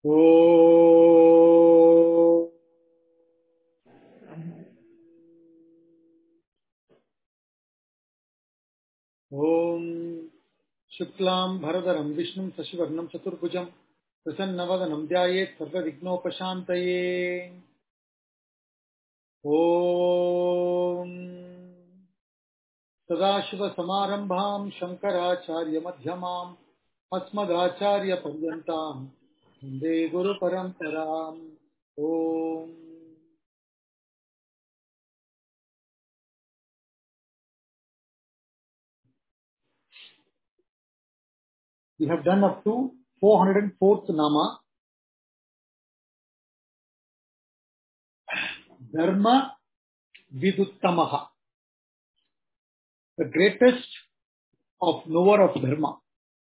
Om Shuklam Bharadaram Vishnum Sasivarnam Chaturbhujam Prasannavadhanam Dhyayet Sarvavighnopashantaye. Om Sadashiva Samarambham Shankaracharya Madhyamam Asmadacharya Paryantam Vande Guru Paramparam. Om. We have done up to 404th Nama, Dharma Viduttamaha, the greatest of knower of Dharma.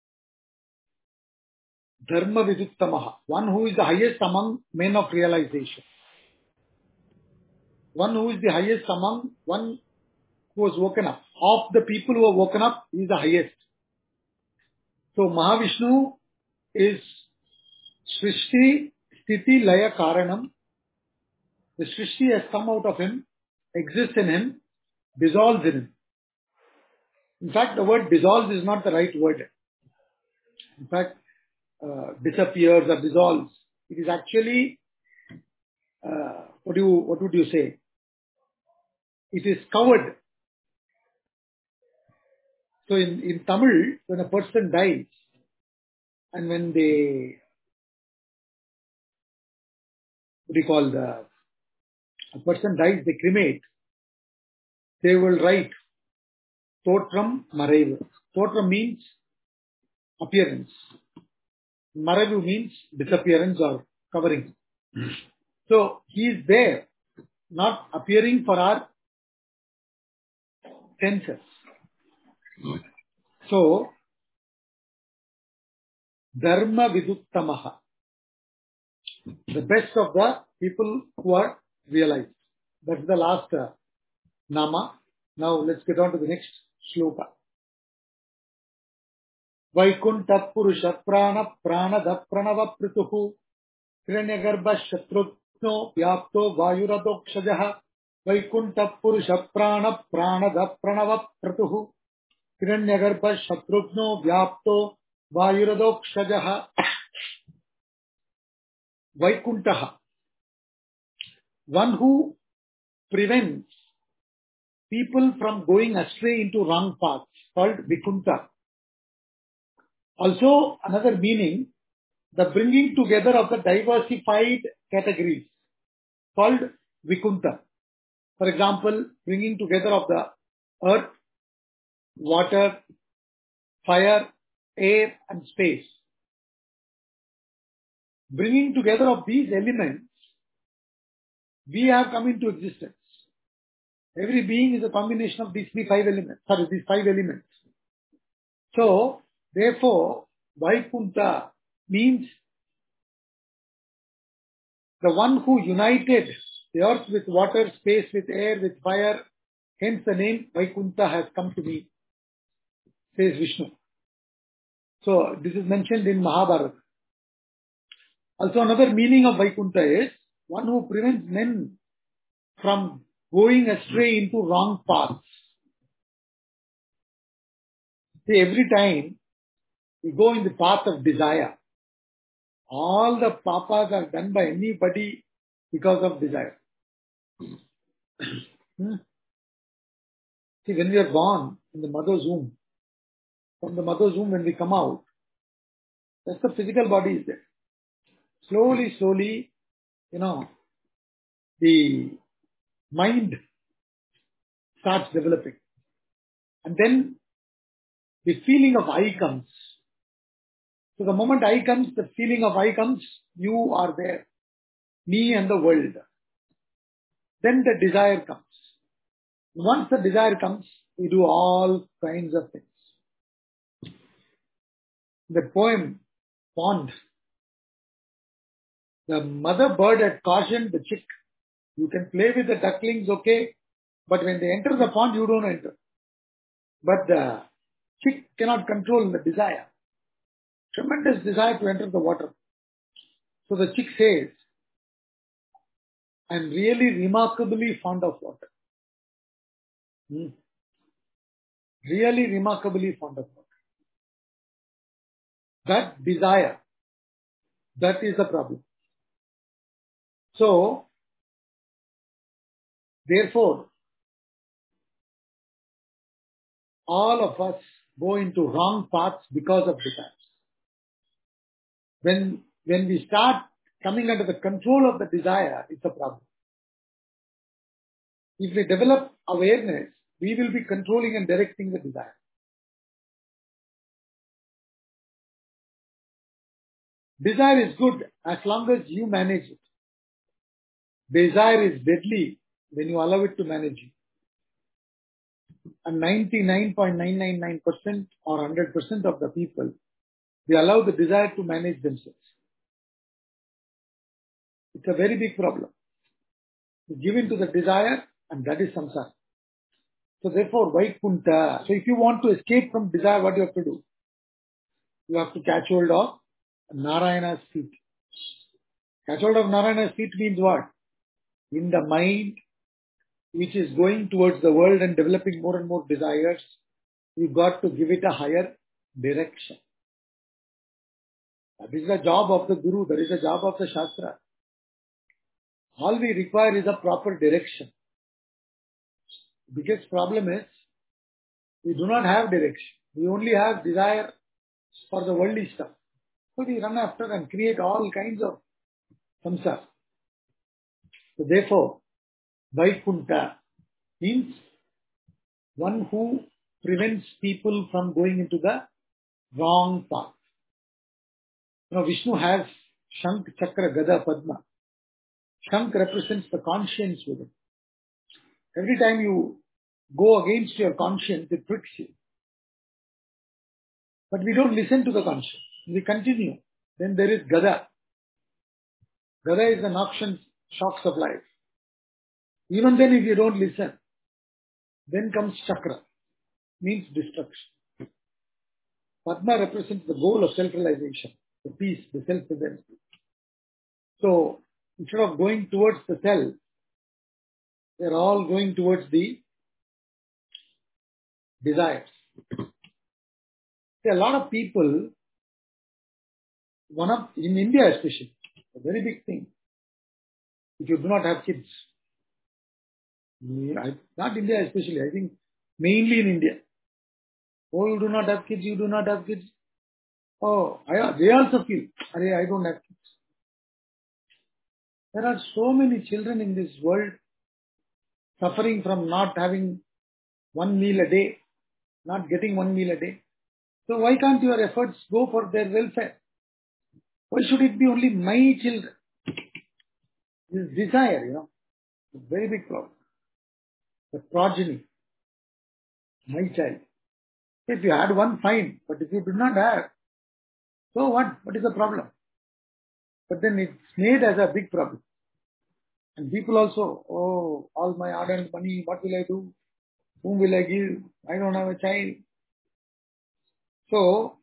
Dharma Viduttamaha, one who is the highest among men of realization. One who is the highest among one who has woken up. Of the people who have woken up, he is the highest. So Mahavishnu is Srishti, Sthiti, Laya, Karanam. The Srishti has come out of him, exists in him, dissolves in him. In fact, the word dissolves is not the right word. In fact, disappears or dissolves. It is actually, what would you say? It is covered. So in Tamil, when a person dies, and when they, a person dies, they cremate, they will write Totram Maraivu. Totram means appearance. Maraivu means disappearance or covering. So he is there, not appearing for our senses. So, Dharma Viduttamaha, the best of the people who are realized. That's the last Nama. Now let's get on to the next shloka. Vaikunta Purusha Prana Pranada Pranava Prituhu Hiranyagarbha Shatrugno Vyapto Vayuradokshajaha Vaikunta Purusha Prana Pranada Pranava Prituhu Hiranyagarbha Shatrugno Vyapto Vayuradokshajaha. Vaikuntaha, one who prevents people from going astray into wrong paths, called Vikunta. Also, another meaning, the bringing together of the diversified categories, called Vikunta. For example, bringing together of the earth, water, fire, air and space. Bringing together of these elements, we have come into existence. Every being is a combination of these five elements. So, therefore, Vaikunta means the one who united the earth with water, space with air, with fire. Hence the name Vaikunta has come to me, says Vishnu. So, this is mentioned in Mahabharata. Also, another meaning of Vaikunta is one who prevents men from going astray into wrong paths. See, every time we go in the path of desire, all the papas are done by anybody because of desire. See, when we are born in the mother's womb, from the mother's womb when we come out, that's the physical body is there. Slowly, the mind starts developing. And then the feeling of I comes. So the moment I comes, the feeling of I comes, you are there. Me and the world. Then the desire comes. Once the desire comes, we do all kinds of things. The poem, Pond, the mother bird had cautioned the chick, you can play with the ducklings, okay, but when they enter the pond, you don't enter. But the chick cannot control the desire. Tremendous desire to enter the water. So the chick says, I'm really remarkably fond of water. Really remarkably fond of water. That desire, that is the problem. So, therefore, all of us go into wrong paths because of desires. When we start coming under the control of the desire, it's a problem. If we develop awareness, we will be controlling and directing the desire. Desire is good as long as you manage it. Desire is deadly when you allow it to manage you. And 99.999% or 100% of the people, they allow the desire to manage themselves. It's a very big problem. You give in to the desire, and that is samsara. So therefore, Vaikunta. So if you want to escape from desire, what you have to do? You have to catch hold of Narayana's feet. Catch hold of Narayana's feet means what? In the mind, which is going towards the world and developing more and more desires, you got to give it a higher direction. That is the job of the Guru. That is the job of the Shastra. All we require is a proper direction. The biggest problem is we do not have direction. We only have desire for the worldly stuff. So we run after and create all kinds of samsara. So therefore, Vaikunta means one who prevents people from going into the wrong path. Vishnu has Shank, Chakra, Gada, Padma. Shank represents the conscience within. Every time you go against your conscience, it pricks you. But we don't listen to the conscience. We continue. Then there is Gada. Gada is the noxious shocks of life. Even then, if you don't listen, then comes Chakra, means destruction. Padma represents the goal of self-realization, the peace, the self-presence. So, instead of going towards the self, they're all going towards the desires. See, a lot of people, in India especially, a very big thing, if you do not have kids, not India especially, I think mainly in India. Oh, you do not have kids, you do not have kids. Oh, they also feel, I don't have kids. There are so many children in this world suffering from not having one meal a day, not getting one meal a day. So why can't your efforts go for their welfare? Why should it be only my children? This desire, a very big problem. The progeny, my child. If you had one, fine. But if you do not have, so what? What is the problem? But then it's made as a big problem. And people also, oh, all my hard-earned money, what will I do? Whom will I give? I don't have a child. So,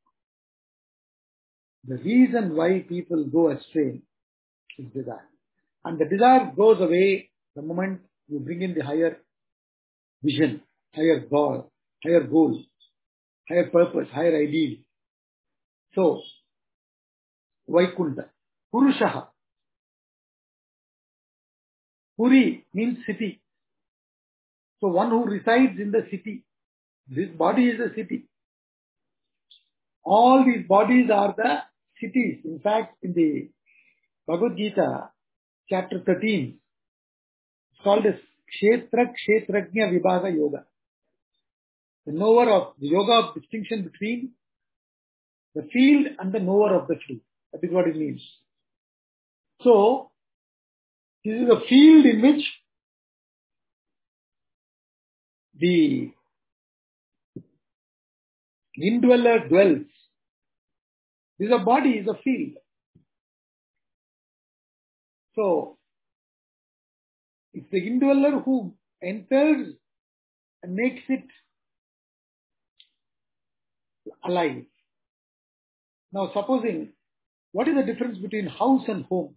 the reason why people go astray is desire. And the desire goes away the moment you bring in the higher vision, higher goal, higher purpose, higher ideal. So, Vaikunta. Purushaha. Puri means city. So one who resides in the city. This body is a city. All these bodies are the cities. In fact, in the Bhagavad Gita, chapter 13, it's called as Kshetra Kshetrajna Vibhaga Yoga. The knower of the yoga of distinction between the field and the knower of the field. That is what it means. So, this is a field in which the indweller dwells. This is a body, is a field. So, it's the indweller who enters and makes it alive. Now, supposing What is the difference between house and home?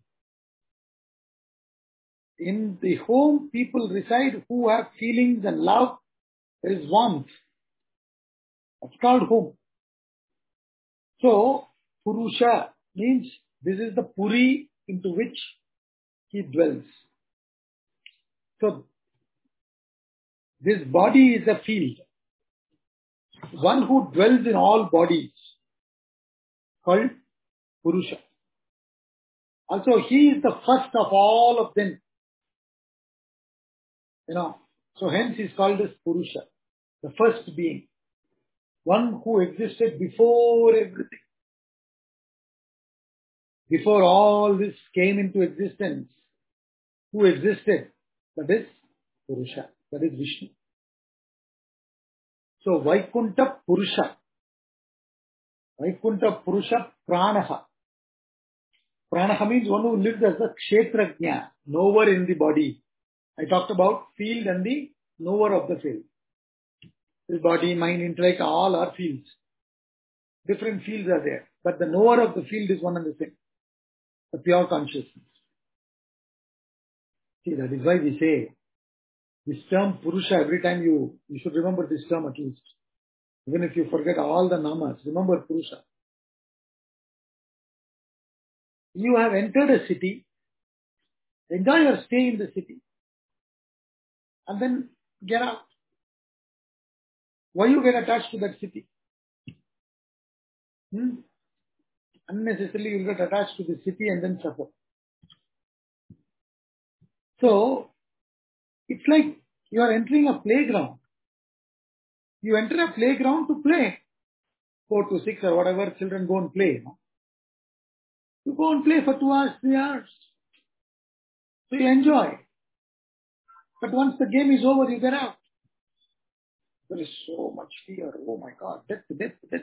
In the home, people reside who have feelings and love. There is warmth. That's called home. So, Purusha means this is the Puri into which he dwells. So, this body is a field. One who dwells in all bodies, called Purusha. Also, he is the first of all of them. So hence he is called as Purusha, the first being. One who existed before everything. Before all this came into existence, who existed? That is Purusha. That is Vishnu. So Vaikuntha Purusha. Vaikuntha Purusha Pranaha. Pranaha means one who lives as a Kshetrajna, knower in the body. I talked about field and the knower of the field. This body, mind, intellect, all are fields. Different fields are there. But the knower of the field is one and the same. The pure consciousness. See, that is why we say this term Purusha, every time you should remember this term at least. Even if you forget all the namas, remember Purusha. You have entered a city, enjoy your stay in the city, and then get out. Why you get attached to that city? Unnecessarily you get attached to the city and then suffer. So, it's like you are entering a playground. You enter a playground to play. 4 to 6 or whatever, children go and play. You go and play for 2 hours, 3 hours. So you enjoy. But once the game is over, you get out. There is so much fear. Oh my God, death.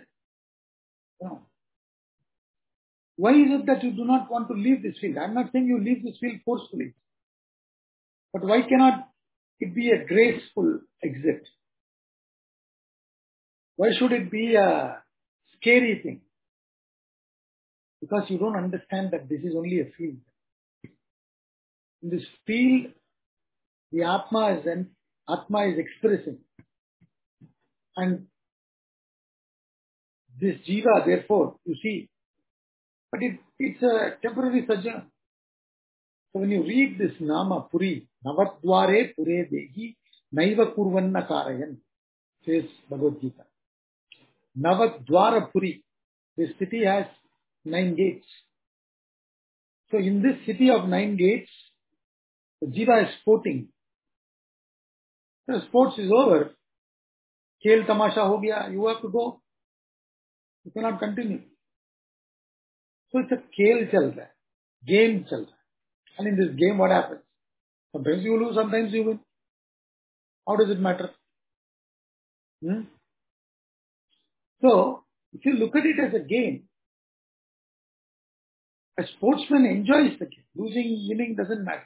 Why is it that you do not want to leave this field? I'm not saying you leave this field forcefully. But why cannot it be a graceful exit? Why should it be a scary thing? Because you don't understand that this is only a field. In this field, the Atma is expressing. And this Jiva, therefore, you see, but it's a temporary sojourn. So when you read this Nama Puri, Navadware Pure Dehi, Naiva Kurvanna Karayan, says Bhagavad Gita. Navadwara Puri, this city has 9 gates. So in this city of 9 gates, the Jiva is sporting. The sports is over. Khel tamasha ho gaya, you have to go. You cannot continue. So it's a khel chal raha hai, game chal raha hai. And in this game what happens? Sometimes you lose, sometimes you win. How does it matter? So, if you look at it as a game, a sportsman enjoys the game. Losing, winning doesn't matter.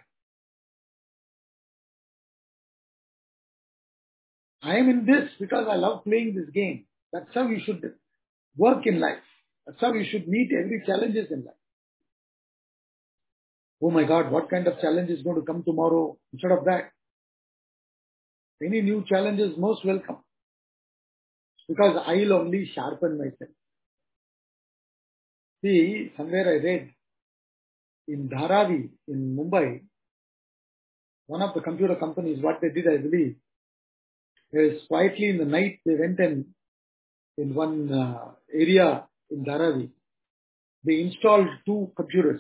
I am in this because I love playing this game. That's how you should work in life. That's how you should meet every challenges in life. Oh my God, what kind of challenge is going to come tomorrow? Instead of that, any new challenge is most welcome. Because I'll only sharpen myself. See, somewhere I read in Dharavi, in Mumbai, one of the computer companies, what they did, I believe, is quietly in the night, they went and in one area in Dharavi, they installed 2 computers.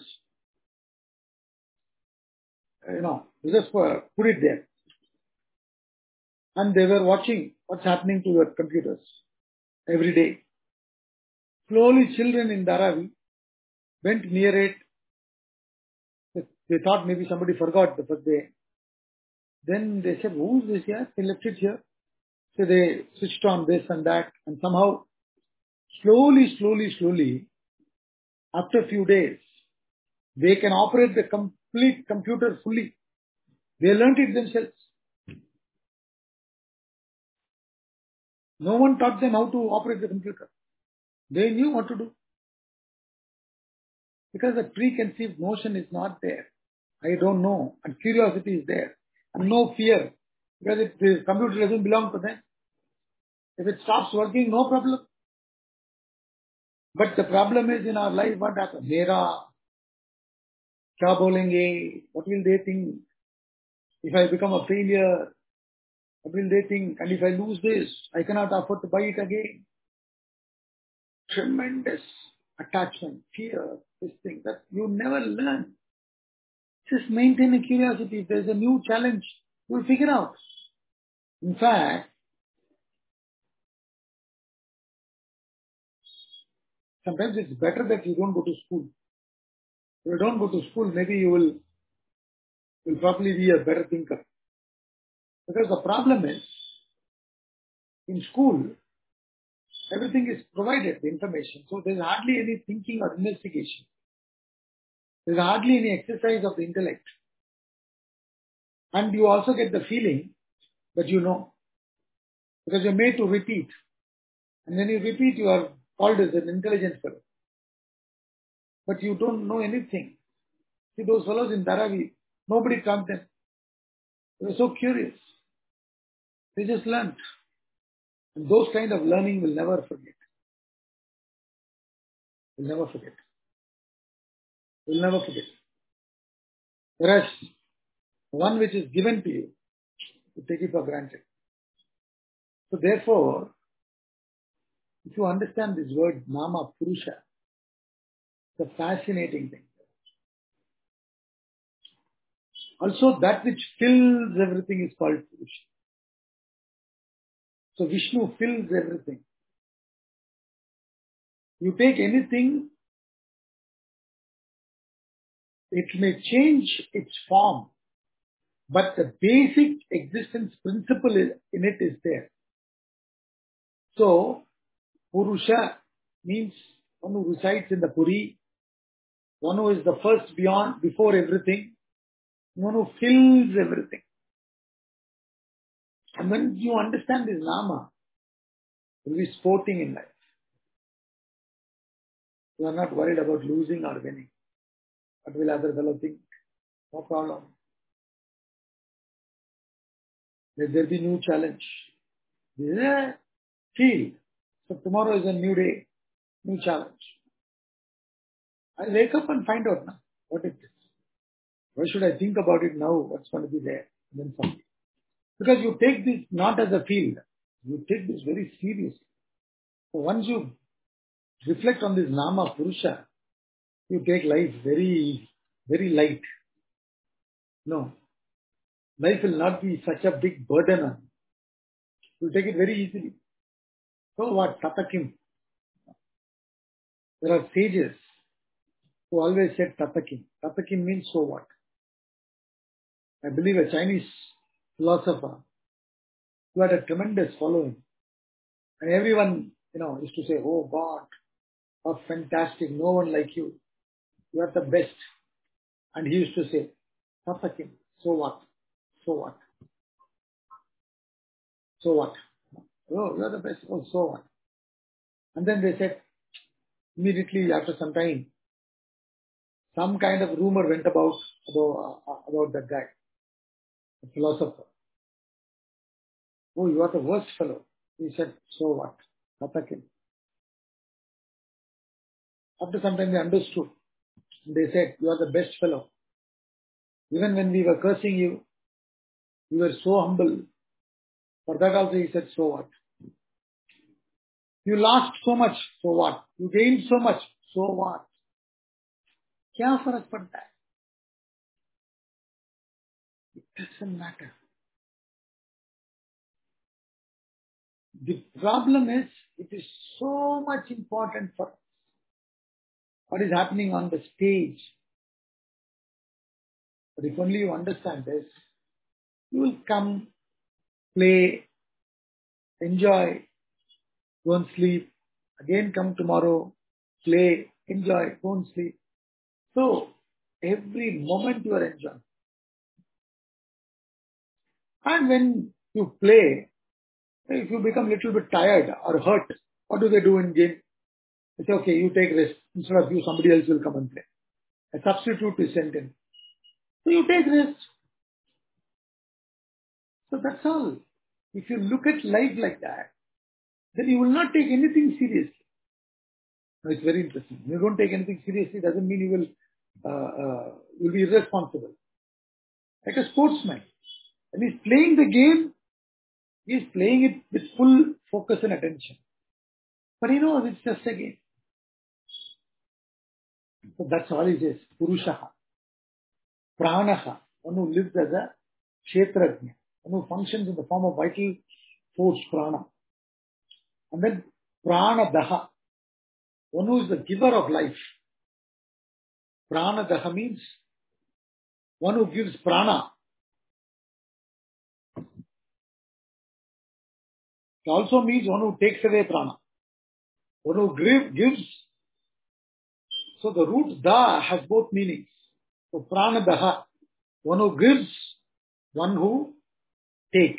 They just put it there. And they were watching what's happening to the computers every day. Slowly children in Dharavi went near it. They thought maybe somebody forgot the first day. Then they said, who is this here? They left it here. So they switched on this and that. And somehow, slowly, after a few days, they can operate the complete computer fully. They learnt it themselves. No one taught them how to operate the computer. They knew what to do. Because the preconceived notion is not there. I don't know. And curiosity is there. And no fear. Because if the computer doesn't belong to them, if it stops working, no problem. But the problem is in our life, what happens? Mera, kya bolenge? What will they think? If I become a failure, what will they think? And if I lose this, I cannot afford to buy it again. Tremendous attachment, fear, this thing that you never learn. Just maintain a curiosity. If there's a new challenge, you'll figure out. In fact, sometimes it's better that you don't go to school. If you don't go to school, maybe you will probably be a better thinker. Because the problem is, in school, everything is provided, the information. So there's hardly any thinking or investigation. There's hardly any exercise of the intellect. And you also get the feeling that you know. Because you're made to repeat. And when you repeat, you are called as an intelligent fellow. But you don't know anything. See, those fellows in Dharavi, nobody taught them. They were so curious. They just learnt. And those kind of learning will never forget. Will never forget. Will never forget. Whereas the one which is given to you, you take it for granted. So therefore, if you understand this word Nama Purusha, it's a fascinating thing. Also, that which fills everything is called Purusha. So Vishnu fills everything. You take anything, it may change its form, but the basic existence principle in it is there. So, Purusha means one who resides in the Puri, one who is the first before everything, one who fills everything. And when you understand this Nama, you'll be sporting in life. You are not worried about losing or winning. What will other fellow think? No problem. Let there be new challenge. This is a field. So tomorrow is a new day, new challenge. I wake up and find out now what it is. Why should I think about it now? What's going to be there? And then something. Because you take this not as a field. You take this very seriously. So once you reflect on this Nama Purusha, you take life very easy, very light. No. Life will not be such a big burden on you. You take it very easily. So what? Tatakim. There are sages who always said Tatakim. Tatakim means so what? I believe a Chinese philosopher who had a tremendous following. And everyone, used to say, oh God, how fantastic, no one like you. You are the best. And he used to say, Tatakim, so what? So what? So what? Oh, you are the best. Oh, so what? And then they said, immediately after some time, some kind of rumor went about that guy, the philosopher. Oh, you are the worst fellow. He said, so what? Tatakim. After some time they understood. They said, you are the best fellow. Even when we were cursing you, you were so humble. For that also he said, so what? You lost so much, so what? You gained so much, so what? क्या फर्क पड़ता है? It doesn't matter. The problem is, it is so much important for us. What is happening on the stage. But if only you understand this, you will come, play, enjoy, go and sleep, again come tomorrow, play, enjoy, go and sleep. So, every moment you are enjoying. And when you play, if you become a little bit tired or hurt, what do they do in game? They say, okay, you take rest. Instead of you, somebody else will come and play. A substitute is sent in. So you take rest. So that's all. If you look at life like that, then you will not take anything seriously. Now, it's very interesting. You don't take anything seriously doesn't mean you'll be irresponsible. Like a sportsman. When he's playing the game, he's playing it with full focus and attention. But he knows it's just a game. So that's all he says. Purushaha. Pranaha. One who lives as a kshetrajna. One who functions in the form of vital force, prana. And then pranadaha. One who is the giver of life. Pranadaha means one who gives prana. It also means one who takes away prana. One who gives. So the root da has both meanings. So pranadaha. One who gives, one who takes.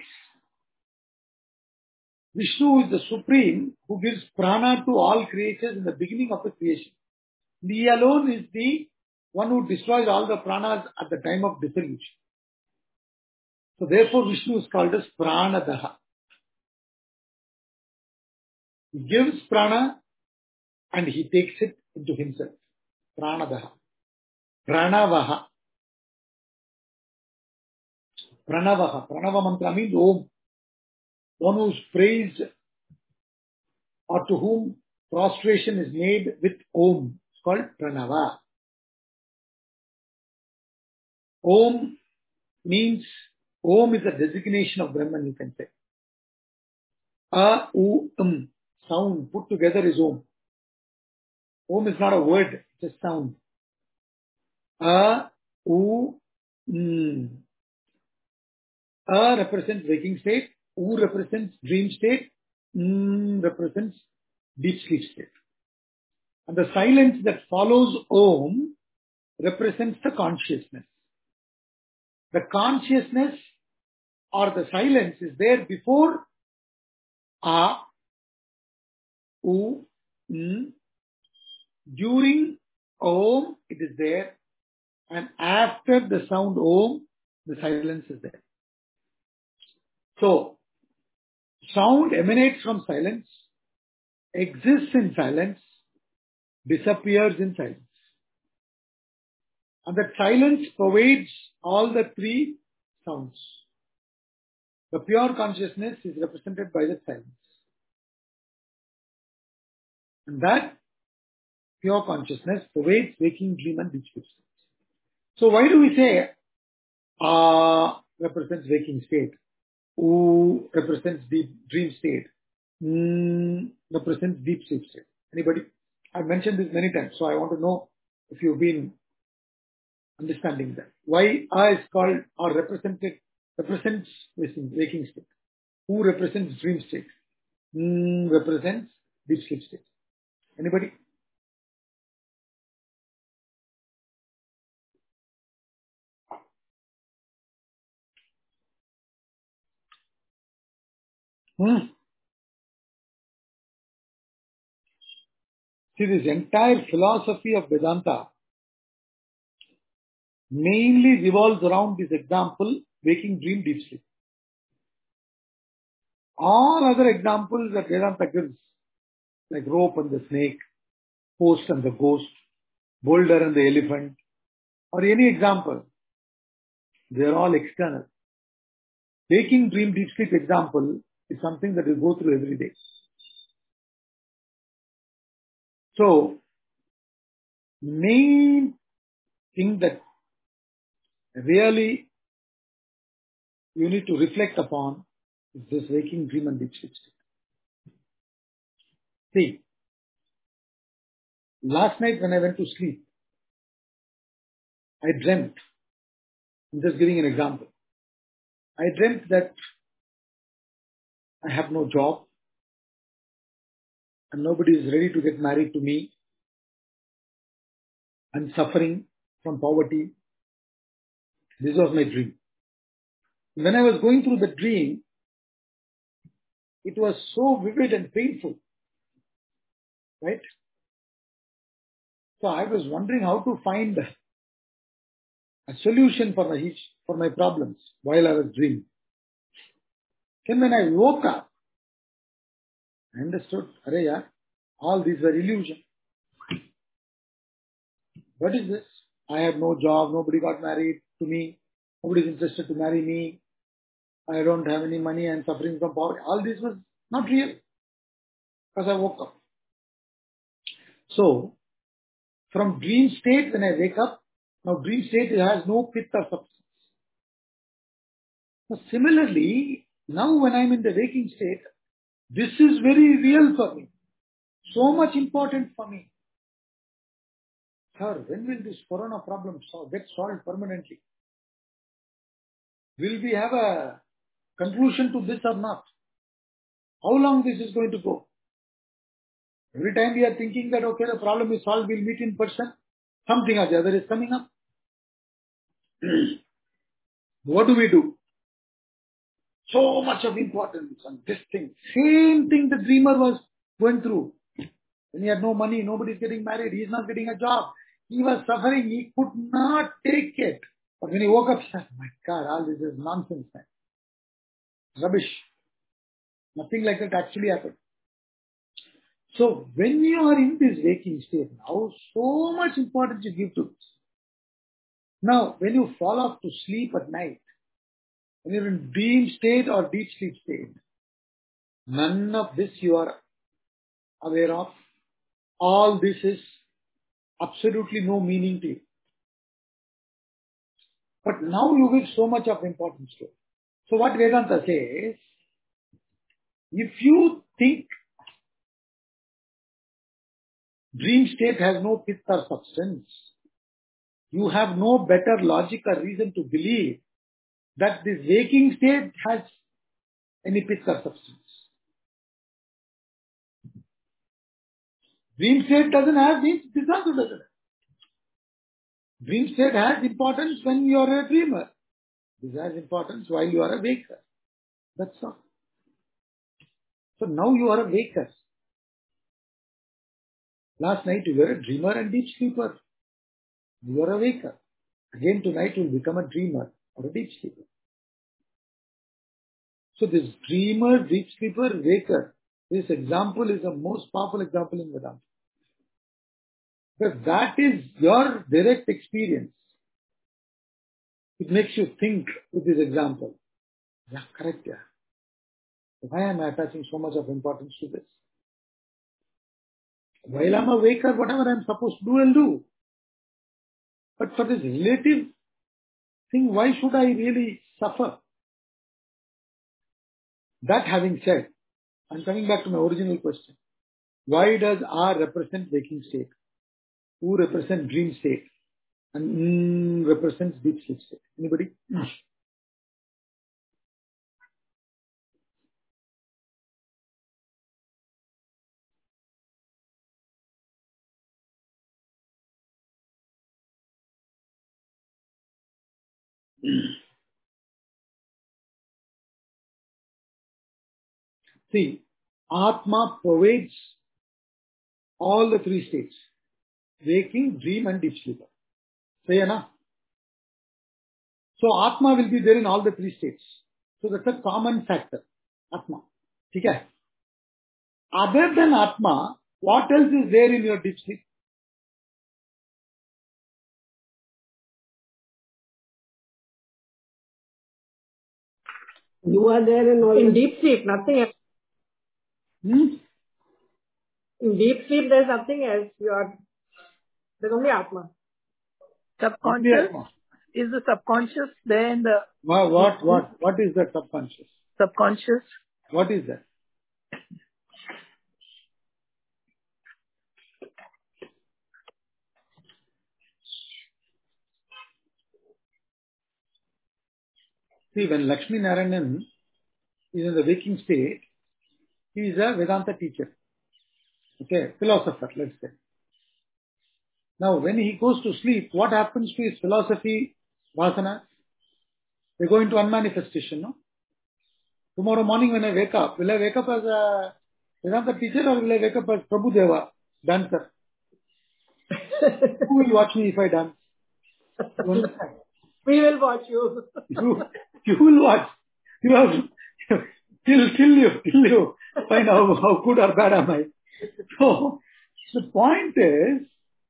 Vishnu is the supreme who gives prana to all creatures in the beginning of the creation. He alone is the one who destroys all the pranas at the time of dissolution. So therefore Vishnu is called as Pranadaha. He gives prana and he takes it into himself. Pranadaha. Pranavaha. Pranavaha. Pranava mantra means Om. One who is praised or to whom prostration is made with Om. It's called Pranava. Om means, Om is a designation of Brahman, you can say. A, U, sound put together is Om. Om is not a word, it's a sound. A, U, A represents waking state, U represents dream state, represents deep sleep state. And the silence that follows Om represents the consciousness. The consciousness or the silence is there before A, U, during Om it is there, and after the sound Om, the silence is there. So, sound emanates from silence, exists in silence, disappears in silence. And that silence pervades all the three sounds. The pure consciousness is represented by the silence. And that pure consciousness pervades waking, dream and deep sleep states. So why do we say represents waking state, U represents deep dream state, represents deep sleep state? Anybody? I've mentioned this many times, so I want to know if you've been understanding that. Why A is called or represents waking state. U represents dream state. Represents deep sleep state. Anybody? See, this entire philosophy of Vedanta mainly revolves around this example, waking, dream, deep sleep. All other examples that Vedanta gives, like rope and the snake, post and the ghost, boulder and the elephant, or any example, they are all external. Waking, dream, deep sleep example is something that we go through every day. So, main thing that really you need to reflect upon is this waking, dream and deep sleep state. See, last night when I went to sleep, I dreamt, I'm just giving an example. I dreamt that I have no job and nobody is ready to get married to me. I'm suffering from poverty. This was my dream. When I was going through the dream, it was so vivid and painful, right? So I was wondering how to find a solution for my problems while I was dreaming. Then when I woke up, I understood, all these were illusion. What is this? I have no job, nobody got married to me, nobody is interested to marry me, I don't have any money, I'm suffering from poverty. All this was not real because I woke up. So, from dream state, when I wake up, now dream state has no pith or substance. So similarly, now when I'm in the waking state, this is very real for me. So much important for me. Sir, when will this corona problem get solved permanently? Will we have a conclusion to this or not? How long this is going to go? Every time we are thinking that, okay, the problem is solved, we'll meet in person, something or the other is coming up. What do? So much of importance on this thing. Same thing the dreamer was going through. When he had no money, nobody's getting married, he's not getting a job. He was suffering, he could not take it. But when he woke up, he said, my God, all this is nonsense, man. Rubbish. Nothing like that actually happened. So when you are in this waking state now, so much importance you give to this. Now, when you fall off to sleep at night, when you're in dream state or deep sleep state, none of this you are aware of. All this is absolutely no meaning to you. But now you give so much of importance to it. So what Vedanta says, if you think dream state has no pith or substance, you have no better logic or reason to believe that this waking state has any pith or substance. Dream state doesn't have this also doesn't have. Dream state has importance when you are a dreamer. This has importance while you are a waker. That's all. So now you are a waker. Last night you were a dreamer and deep sleeper. You are a waker. Again tonight you will become a dreamer or a deep sleeper. So this dreamer, deep sleeper, waker, this example is the most powerful example in Vedanta. Because that is your direct experience. It makes you think with this example. Yeah, correct, yeah. Why am I attaching so much of importance to this? While I'm a waker, whatever I'm supposed to do, I'll do. But for this relative thing, why should I really suffer? That having said, I'm coming back to my original question. Why does R represent waking state? U represent dream state? And represents deep sleep state? Anybody? See, Atma pervades all the three states. Waking, dream and deep sleeper. Say, na? So Atma will be there in all the three states. So that's a common factor. Atma. Okay? Other than Atma, what else is there in your deep sleep? You are there in deep sleep, nothing else. In deep sleep, there's nothing else. There's only Atma. Subconscious? Is the subconscious there in the... What is that subconscious? Subconscious? What is that? See, when Lakshmi Narayanan is in the waking state, he is a Vedanta teacher. Okay, philosopher, let's say. Now, when he goes to sleep, what happens to his philosophy, vasana? They go into unmanifestation, no? Tomorrow morning when I wake up, will I wake up as a Vedanta teacher or will I wake up as Prabhu Deva, dancer? Who will watch me if I dance? You understand? We will watch you. You will watch. You have till you find out how good or bad am I. So the point is,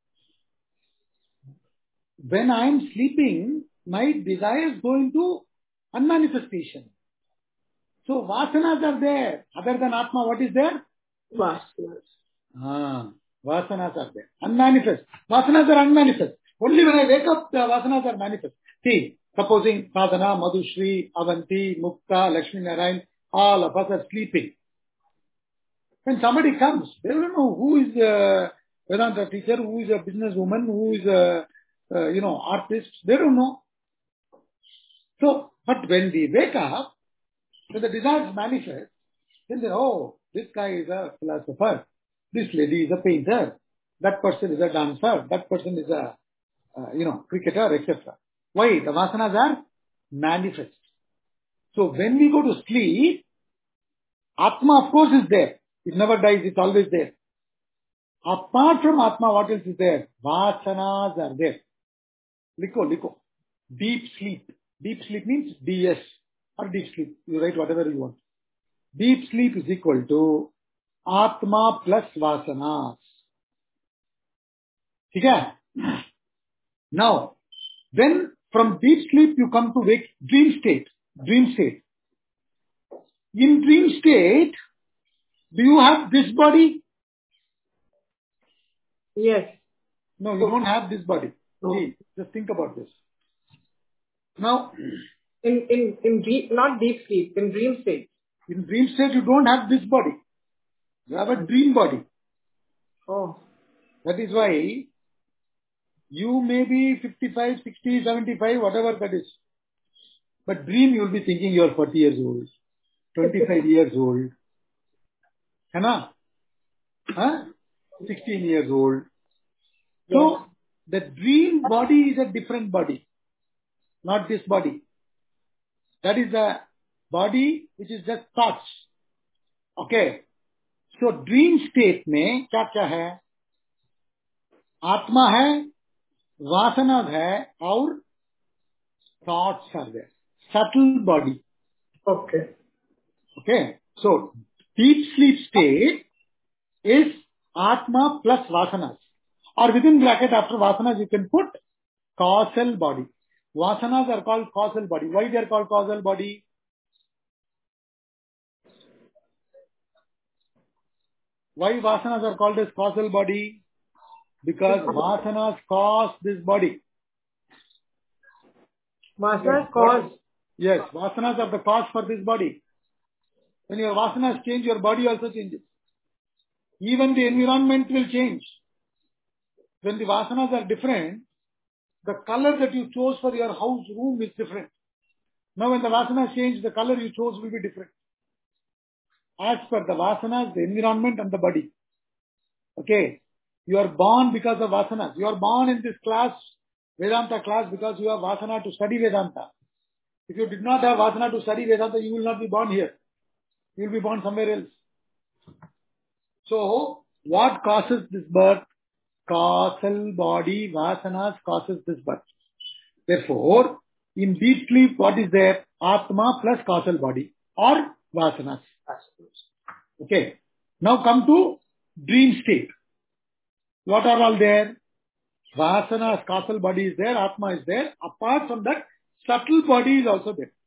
when I am sleeping, my desires go into unmanifestation. So vasanas are there. Other than Atma, what is there? Vasanas. Vasanas are there. Unmanifest. Vasanas are unmanifest. Only when I wake up, the vasanas are manifest. See, supposing Sadhana, Madhushri, Avanti, Mukta, Lakshmi Narayan, all of us are sleeping. When somebody comes, they don't know who is a Vedanta teacher, who is a businesswoman, who is a, artist. They don't know. So, but when we wake up, when the desires manifest, then they oh, this guy is a philosopher, this lady is a painter, that person is a dancer, that person is a, cricketer, etc. Why? The vasanas are manifest. So when we go to sleep, Atma of course is there. It never dies, it's always there. Apart from Atma, what else is there? Vasanas are there. Liko. Deep sleep. Deep sleep means DS or deep sleep. You write whatever you want. Deep sleep is equal to Atma plus Vasanas. Okay? Now, then from deep sleep you come to dream state. Dream state. In dream state, do you have this body? Yes. No, you don't have this body. No. See, just think about this. Now, in deep, not deep sleep, in dream state. In dream state, you don't have this body. You have a dream body. Oh. That is why you may be 55, 60, 75, whatever that is. But dream, you will be thinking you are 40 years old, 25 years old. Huh? 16 years old. So, the dream body is a different body. Not this body. That is a body which is just thoughts. Okay. So, dream state में क्या है? आत्मा है, वासना है, और thoughts are there. Subtle body. Okay. So, deep sleep state is Atma plus Vasanas. Or within bracket after Vasanas you can put causal body. Vasanas are called causal body. Why they are called causal body? Why Vasanas are called as causal body? Because Vasanas cause this body. Vasanas cause? Yes, Vasanas are the cause for this body. When your Vasanas change, your body also changes. Even the environment will change. When the Vasanas are different, the color that you chose for your house room is different. Now when the Vasanas change, the color you chose will be different. As per the Vasanas, the environment and the body. Okay. You are born because of Vasanas. You are born in this class, Vedanta class, because you have Vasana to study Vedanta. If you did not have Vasana to study Vedanta, you will not be born here. You will be born somewhere else. So, what causes this birth? Causal body, Vasanas causes this birth. Therefore, in deep sleep, what is there? Atma plus causal body or Vasanas. Okay. Now come to dream state. What are all there? Vasanas, causal body is there, Atma is there. Apart from that, subtle body is also there.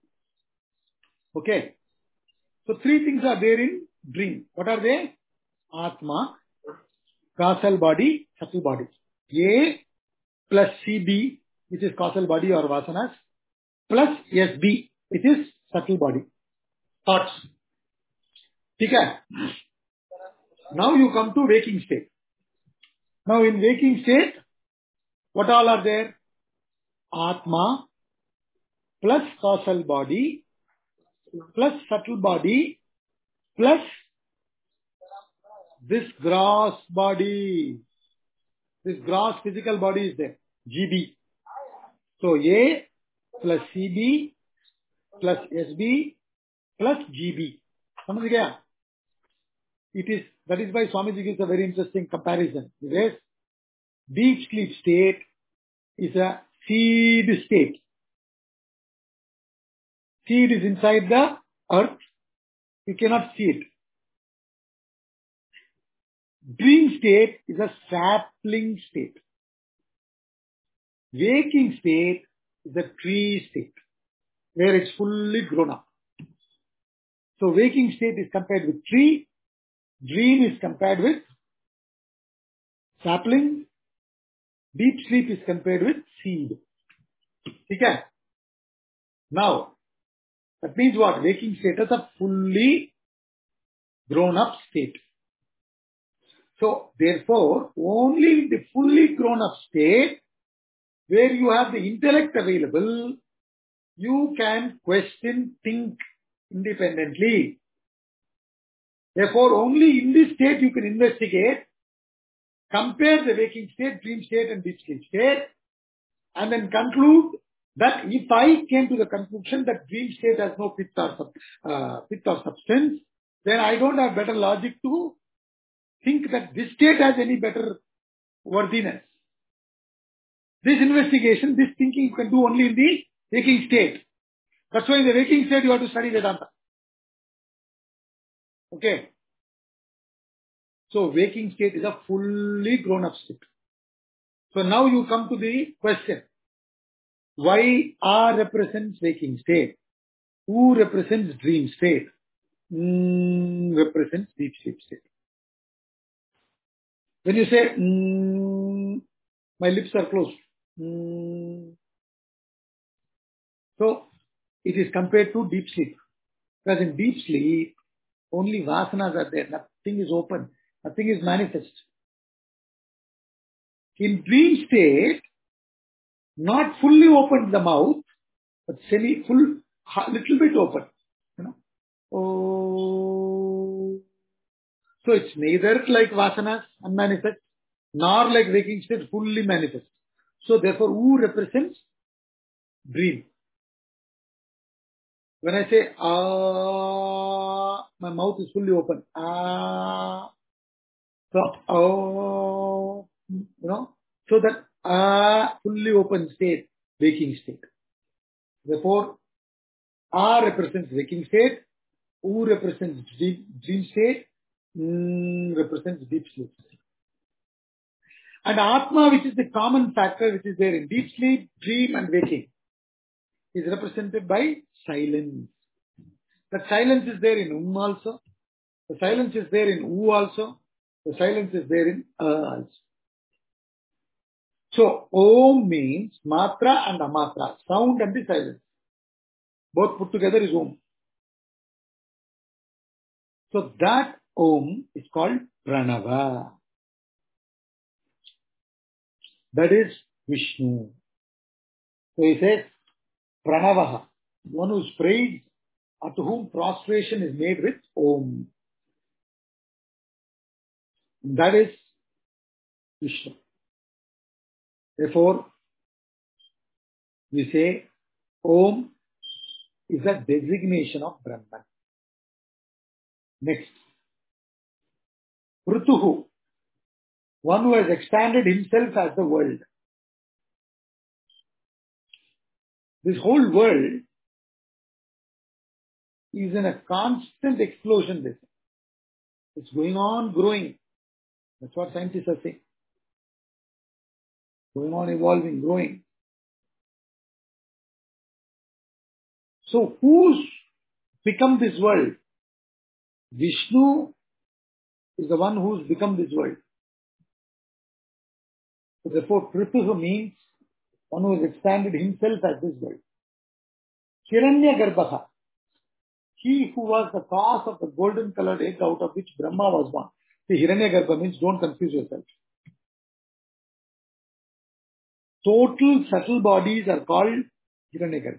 Okay. So three things are there in dream. What are they? Atma, causal body, subtle body. A plus CB, which is causal body or Vasanas, plus SB, which is subtle body. Thoughts. Okay. Now you come to waking state. Now in waking state, what all are there? Atma plus causal body plus subtle body plus this gross body. This gross physical body is there. GB. So A plus CB plus SB plus GB. समझ गया? That is why Swamiji gives a very interesting comparison. He says, deep sleep state is a seed state. Seed is inside the earth. You cannot see it. Dream state is a sapling state. Waking state is a tree state, where it's fully grown up. So waking state is compared with tree. Dream is compared with sapling. Deep sleep is compared with seed. Okay? Now, that means what? Waking state is a fully grown up state. So, therefore, only in the fully grown up state, where you have the intellect available, you can question, think independently. Therefore, only in this state you can investigate, compare the waking state, dream state and deep sleep state, and then conclude that if I came to the conclusion that dream state has no pith or substance, then I don't have better logic to think that this state has any better worthiness. This investigation, this thinking you can do only in the waking state. That's why in the waking state you have to study Vedanta. Okay. So waking state is a fully grown up state. So now you come to the question. Why R represents waking state? Who represents dream state? Represents deep sleep state. When you say, my lips are closed. So, it is compared to deep sleep. Because in deep sleep, only vasanas are there. Nothing is open. Nothing is manifest. In dream state, not fully opened the mouth, but full, little bit open. You know. Oh. So it's neither like vasanas, unmanifest, nor like waking state, fully manifest. So therefore, who represents dream? When I say, my mouth is fully open. So, so that fully open state, waking state. Therefore, represents waking state, U represents dream state, represents deep sleep. And Atma, which is the common factor which is there in deep sleep, dream and waking, is represented by silence. The silence is there in also. The silence is there in U also. The silence is there in also. So, Om means Matra and Amatra, sound and the silence. Both put together is Om. So, that Om is called Pranava. That is Vishnu. So, he says, Pranavaha, one who is praised, or to whom prostration is made with Om. That is Vishnu. Therefore, we say Om is a designation of Brahman. Next, Prituhu, one who has expanded himself as the world. This whole world is in a constant explosion. It's going on growing. That's what scientists are saying. Going on evolving, growing. So who's become this world? Vishnu is the one who's become this world. So therefore, Prituhu means one who has expanded himself as this world. Hiranyagarbha, he who was the cause of the golden colored egg out of which Brahma was born. See, Hiranyagarbha means don't confuse yourself. Total subtle bodies are called Hiranyagarbha.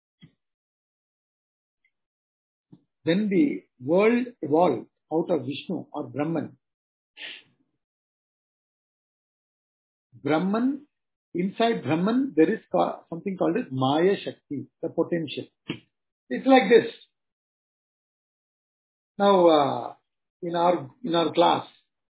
When the world evolved out of Vishnu or Brahman, inside Brahman there is something called as Maya Shakti, the potential. It's like this. Now, in our class,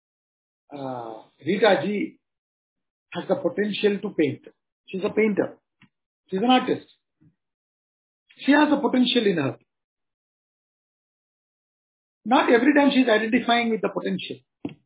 Rita ji has the potential to paint. She's a painter. She's an artist. She has a potential in her. Not every time she is identifying with the potential.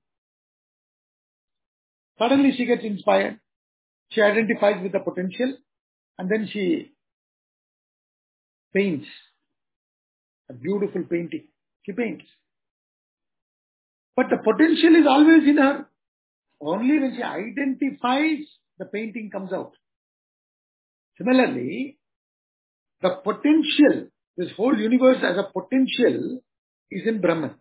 Suddenly she gets inspired. She identifies with the potential and then she paints a beautiful painting. She paints. But the potential is always in her. Only when she identifies, the painting comes out. Similarly, the potential, this whole universe as a potential is in Brahman.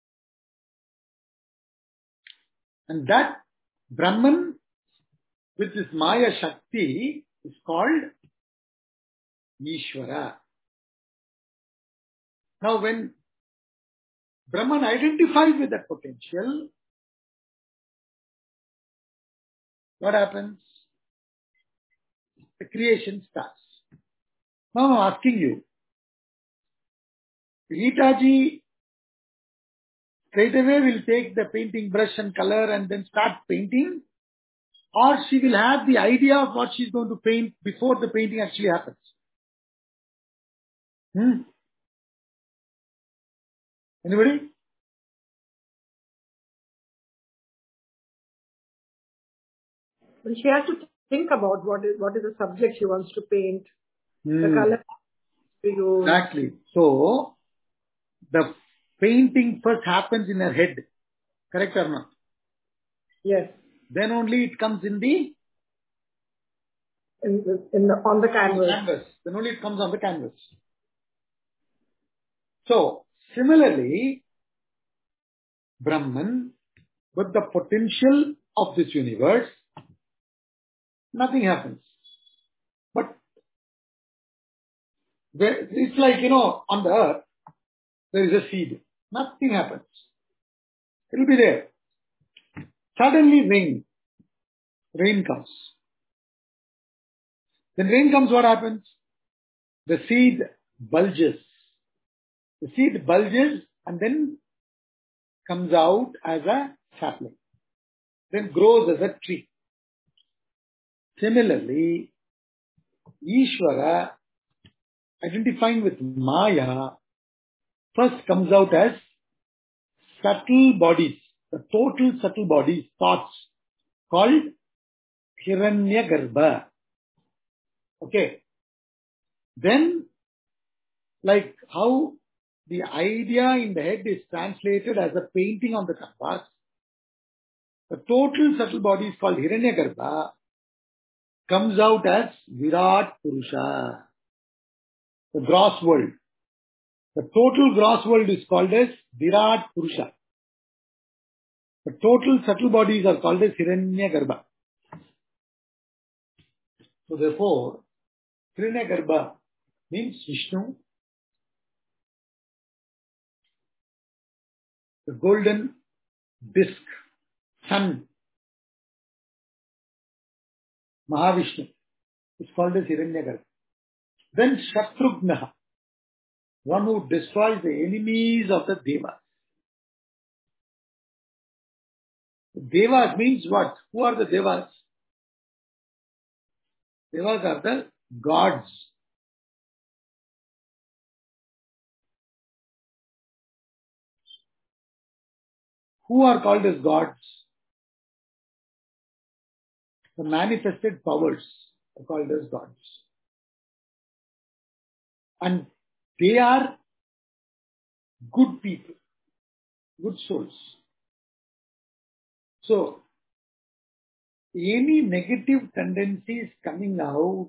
And that Brahman with this Maya Shakti is called Ishvara. Now when Brahman identifies with that potential, what happens? The creation starts. Now I'm asking you, Ritaji straight away will take the painting brush and color and then start painting, or she will have the idea of what she's going to paint before the painting actually happens. Anybody? But she has to think about what is the subject she wants to paint, the color to use. Exactly. So, the painting first happens in her head. Correct or not? Yes. Then only it comes in the on the canvas. Then only it comes on the canvas. So, similarly, Brahman, with the potential of this universe, nothing happens. But it's like, on the earth, there is a seed. Nothing happens. It will be there. Suddenly rain comes. When rain comes, what happens? The seed bulges. The seed bulges and then comes out as a sapling. Then grows as a tree. Similarly, Ishvara, identifying with Maya, first comes out as subtle bodies, the total subtle bodies, thoughts, called Hiranyagarbha. Okay. Then, like how the idea in the head is translated as a painting on the canvas, the total subtle body is called Hiranyagarbha, comes out as Virat Purusha, the gross world. The total gross world is called as Virat Purusha. The total subtle bodies are called as Hiranyagarbha. So therefore, Hiranyagarbha means Vishnu, the golden disk, sun, Mahavishnu, is called as Hiranyagarbha. Then Shatrugnaha, one who destroys the enemies of the Devas. Devas means what? Who are the Devas? Devas are the gods. Who are called as gods? The manifested powers are called as gods. And they are good people, good souls. So, any negative tendencies coming out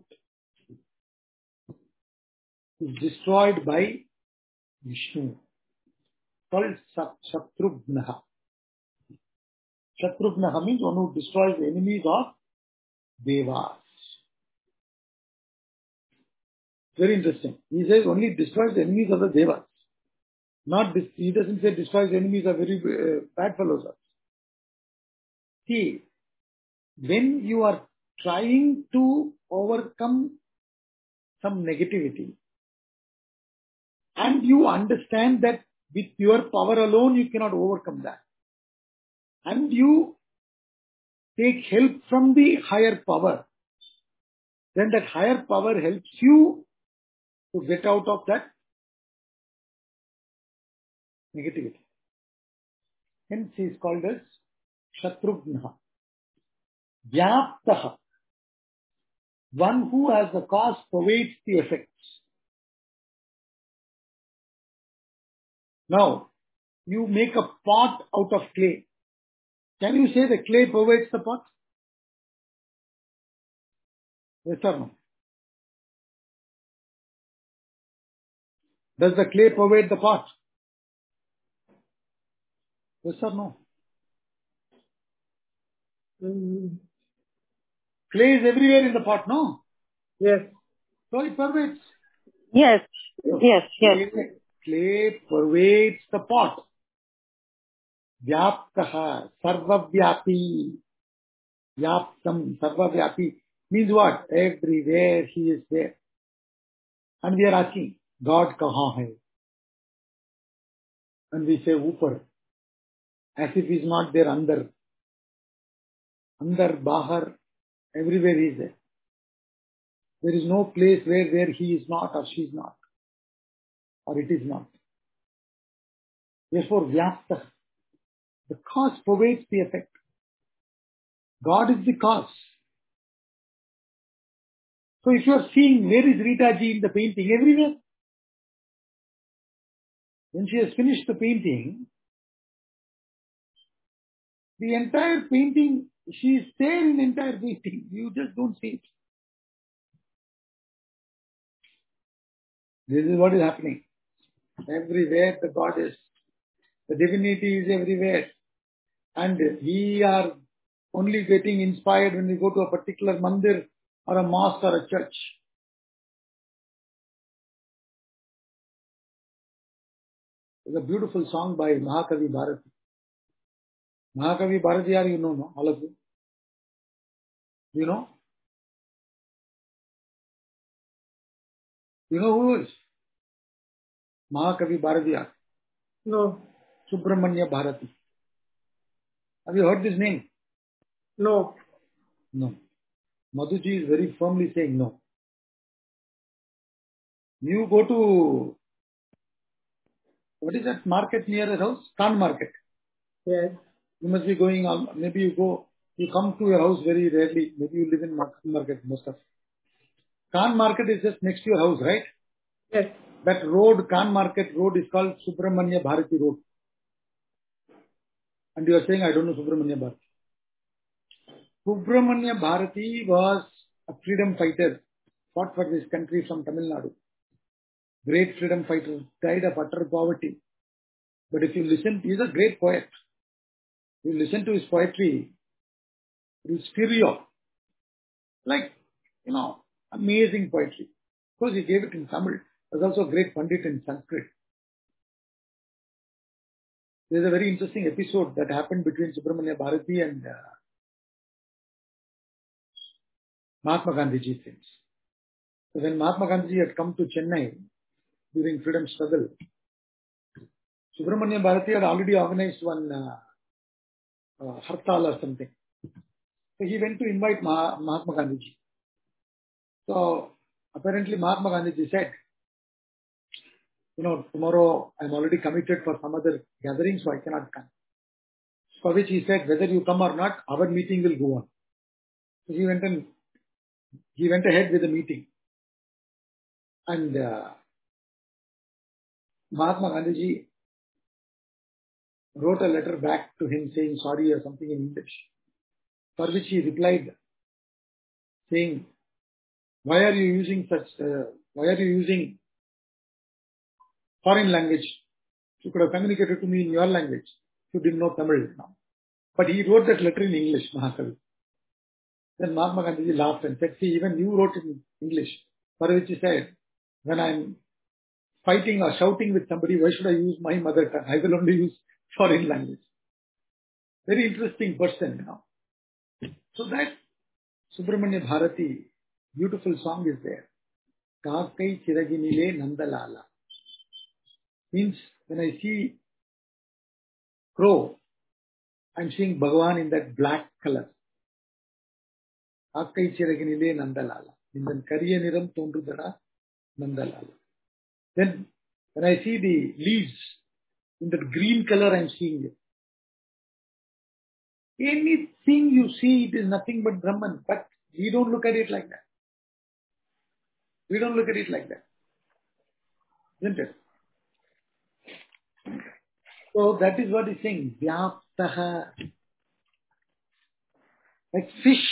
is destroyed by Vishnu, called Shatrugnaha. Shatrugnaha means one who destroys the enemies of Devas. Very interesting. He says only destroys the enemies of the Devas. He doesn't say destroys the enemies of very bad fellows. See, when you are trying to overcome some negativity and you understand that with your power alone you cannot overcome that, and you take help from the higher power, then that higher power helps you to get out of that negativity. Hence he is called as Shatrugnaha. Vyaptaha. One who has the cause pervades the effects. Now, you make a pot out of clay. Can you say the clay pervades the pot? Yes or no? Does the clay pervade the pot? Yes or no? Clay is everywhere in the pot, no? Yes. So it pervades. Yes. So Yes. Yes. Clay pervades the pot. Vyaptaha, sarvavyapi. Vyaptam, sarvavyapi means what? Everywhere he is there. And we are asking, God kahan hai? And we say upar. As if he is not there andar. Andar, bahar, everywhere he is there. There is no place where he is not or she is not. Or it is not. Therefore, vyapta. The cause pervades the effect. God is the cause. So if you are seeing where is Rita ji in the painting, everywhere. When she has finished the painting, the entire painting, she is there in the entire painting. You just don't see it. This is what is happening. Everywhere the God is. The divinity is everywhere. And we are only getting inspired when we go to a particular mandir or a mosque or a church. There's a beautiful song by Mahakavi Bharati. Mahakavi Bharati, you know, no? All of you? You know? You know who is? Mahakavi Bharati. No. Subramanya Bharati. Have you heard this name? No. No. Madhuji is very firmly saying no. You go to, what is that market near your house? Khan Market. Yes. You must be going on, maybe you come to your house very rarely. Maybe you live in Khan Market most of. Khan Market is just next to your house, right? Yes. That road, Khan Market road is called Subramanya Bharati Road. And you are saying, I don't know Subramanya Bharati. Subramanya Bharati was a freedom fighter, fought for this country from Tamil Nadu. Great freedom fighter, died of utter poverty. But if you listen, he is a great poet. You listen to his poetry, it will stir you up. Like, amazing poetry. Of course, he gave it in Tamil. He was also a great Pandit in Sanskrit. There is a very interesting episode that happened between Subramanya Bharati and Mahatma Gandhi things. So when Mahatma Gandhi had come to Chennai during freedom struggle, Subramanya Bharati had already organized one hartal or something. So he went to invite Mahatma Gandhi. So apparently Mahatma Gandhi said, tomorrow I'm already committed for some other gathering, so I cannot come. For which he said, whether you come or not, our meeting will go on. So he went ahead with the meeting. And Mahatma Gandhi wrote a letter back to him saying sorry or something in English. For which he replied saying, why are you using foreign language? You could have communicated to me in your language. You didn't know Tamil now. But he wrote that letter in English, Mahakavi. Then Mahatma Gandhi laughed and said, see, even you wrote it in English. For which he said, when I'm fighting or shouting with somebody, why should I use my mother tongue? I will only use foreign language. Very interesting person, So that Subramanya Bharati, beautiful song is there. Kaakai Chiraginile Nandalala. Means when I see crow, I'm seeing Bhagavan in that black color. Kaakai Chiraginile Nandalala. In the Kariya Niram Tondrudara Nandalala. Then when I see the leaves in that green color, I'm seeing it. Anything you see, it is nothing but Brahman. But we don't look at it like that. We don't look at it like that. Isn't it? So that is what he's saying. Vyaptaha. Like fish.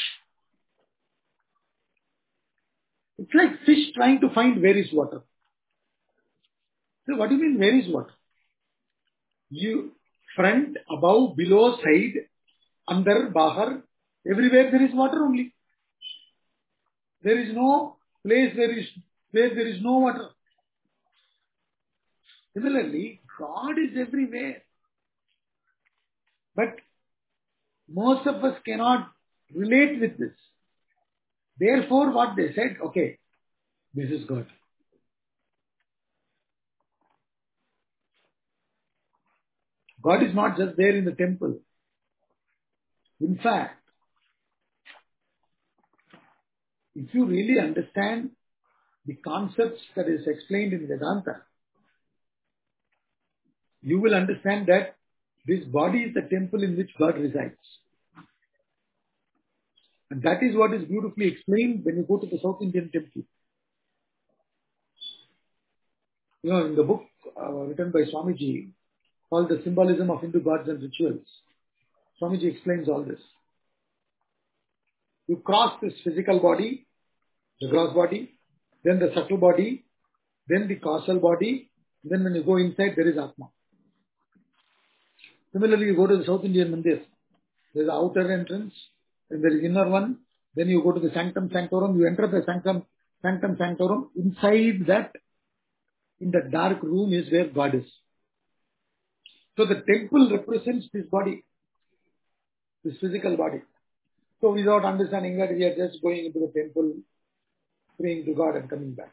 It's like fish trying to find where is water. So what do you mean where is water? You front, above, below, side, under, bahar, everywhere there is water only. There is no place where there is no water. Similarly, God is everywhere. But most of us cannot relate with this. Therefore, what they said, okay, this is God. God is not just there in the temple. In fact, if you really understand the concepts that is explained in Vedanta, you will understand that this body is the temple in which God resides. And that is what is beautifully explained when you go to the South Indian temple. You know, in the book written by Swamiji called The Symbolism of Hindu Gods and Rituals, Swamiji explains all this. You cross this physical body, the gross body, then the subtle body, then the causal body, then when you go inside, there is Atma. Similarly, you go to the South Indian Mandir. There is the outer entrance, then there is inner one, then you go to the Sanctum Sanctorum, you enter the Sanctum Sanctorum. Inside that, in the dark room is where God is. So the temple represents this body, this physical body. So without understanding that, we are just going into the temple, praying to God and coming back.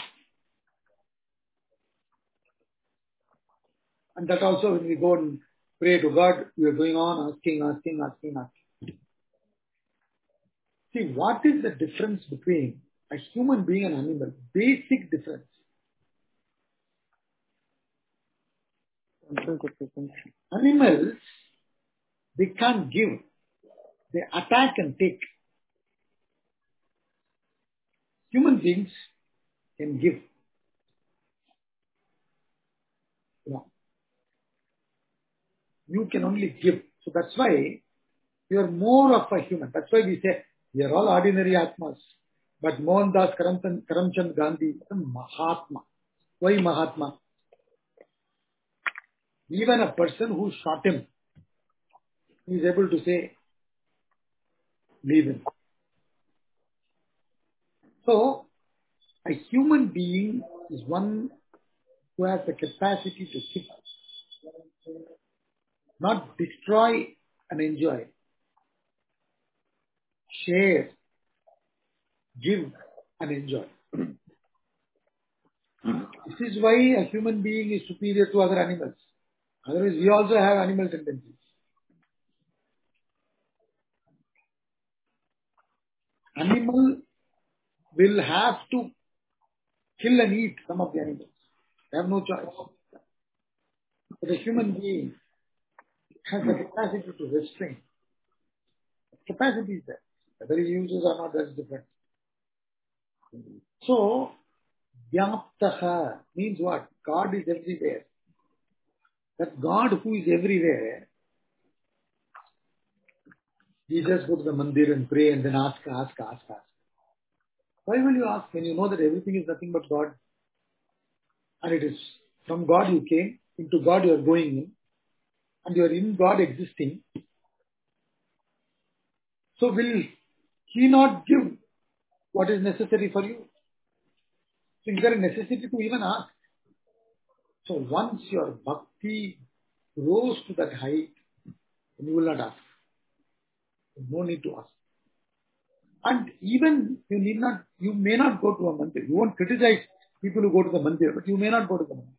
And that also when we go and pray to God, we are going on asking. See, what is the difference between a human being and an animal? Basic difference. Animals, they can't give. They attack and take. Human beings can give. You can only give. So that's why you are more of a human. That's why we say we are all ordinary Atmas. But Mohandas Karamchand Gandhi is a Mahatma. Why Mahatma? Even a person who shot him, he is able to say, leave him. So, a human being is one who has the capacity to give, not destroy and enjoy. Share, give and enjoy. This is why a human being is superior to other animals. Otherwise, we also have animal tendencies. Animal will have to kill and eat some of the animals. They have no choice. But a human being has the capacity to restrain. Capacity is there. Whether he uses or not, that's different. So, Vyaptaha means what? God is everywhere. That God who is everywhere, you just go to the mandir and pray and then ask. Why will you ask when you know that everything is nothing but God? And it is from God you came, into God you are going in, and you are in God existing. So will He not give what is necessary for you? So is there a necessity to even ask? So once your bhakti grows to that height, then you will not ask. No need to ask. And even you may not go to a mandir. You won't criticize people who go to the mandir, but you may not go to the mandir.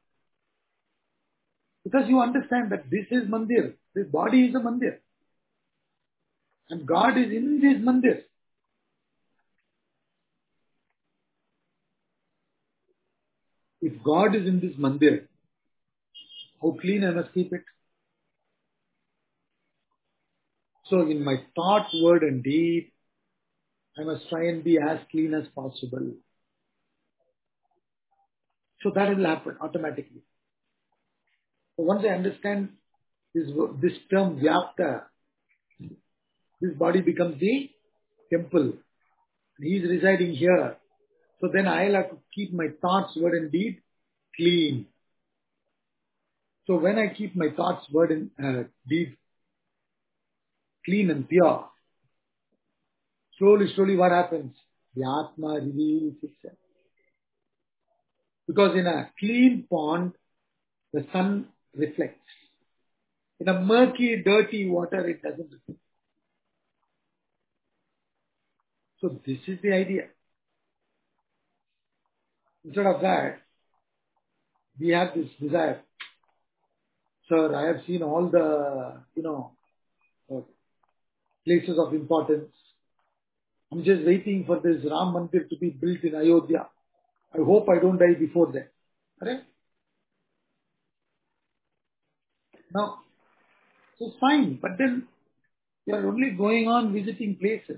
Because you understand that this is mandir. This body is a mandir. And God is in this mandir. if God is in this mandir, how clean I must keep it. So in my thought, word and deed, I must try and be as clean as possible. So that will happen automatically. So once I understand this term Vyapta, this body becomes the temple. He is residing here. So then I'll have to keep my thoughts, word and deed clean. So when I keep my thoughts, word and deed clean and pure, slowly what happens? The Atma reveals itself. Because in a clean pond, the sun reflects. In a murky, dirty water, it doesn't reflect. So this is the idea. Instead of that, we have this desire. Sir, I have seen all the, places of importance. I'm just waiting for this Ram Mandir to be built in Ayodhya. I hope I don't die before that. Correct? Now, so fine, but then you are only going on visiting places.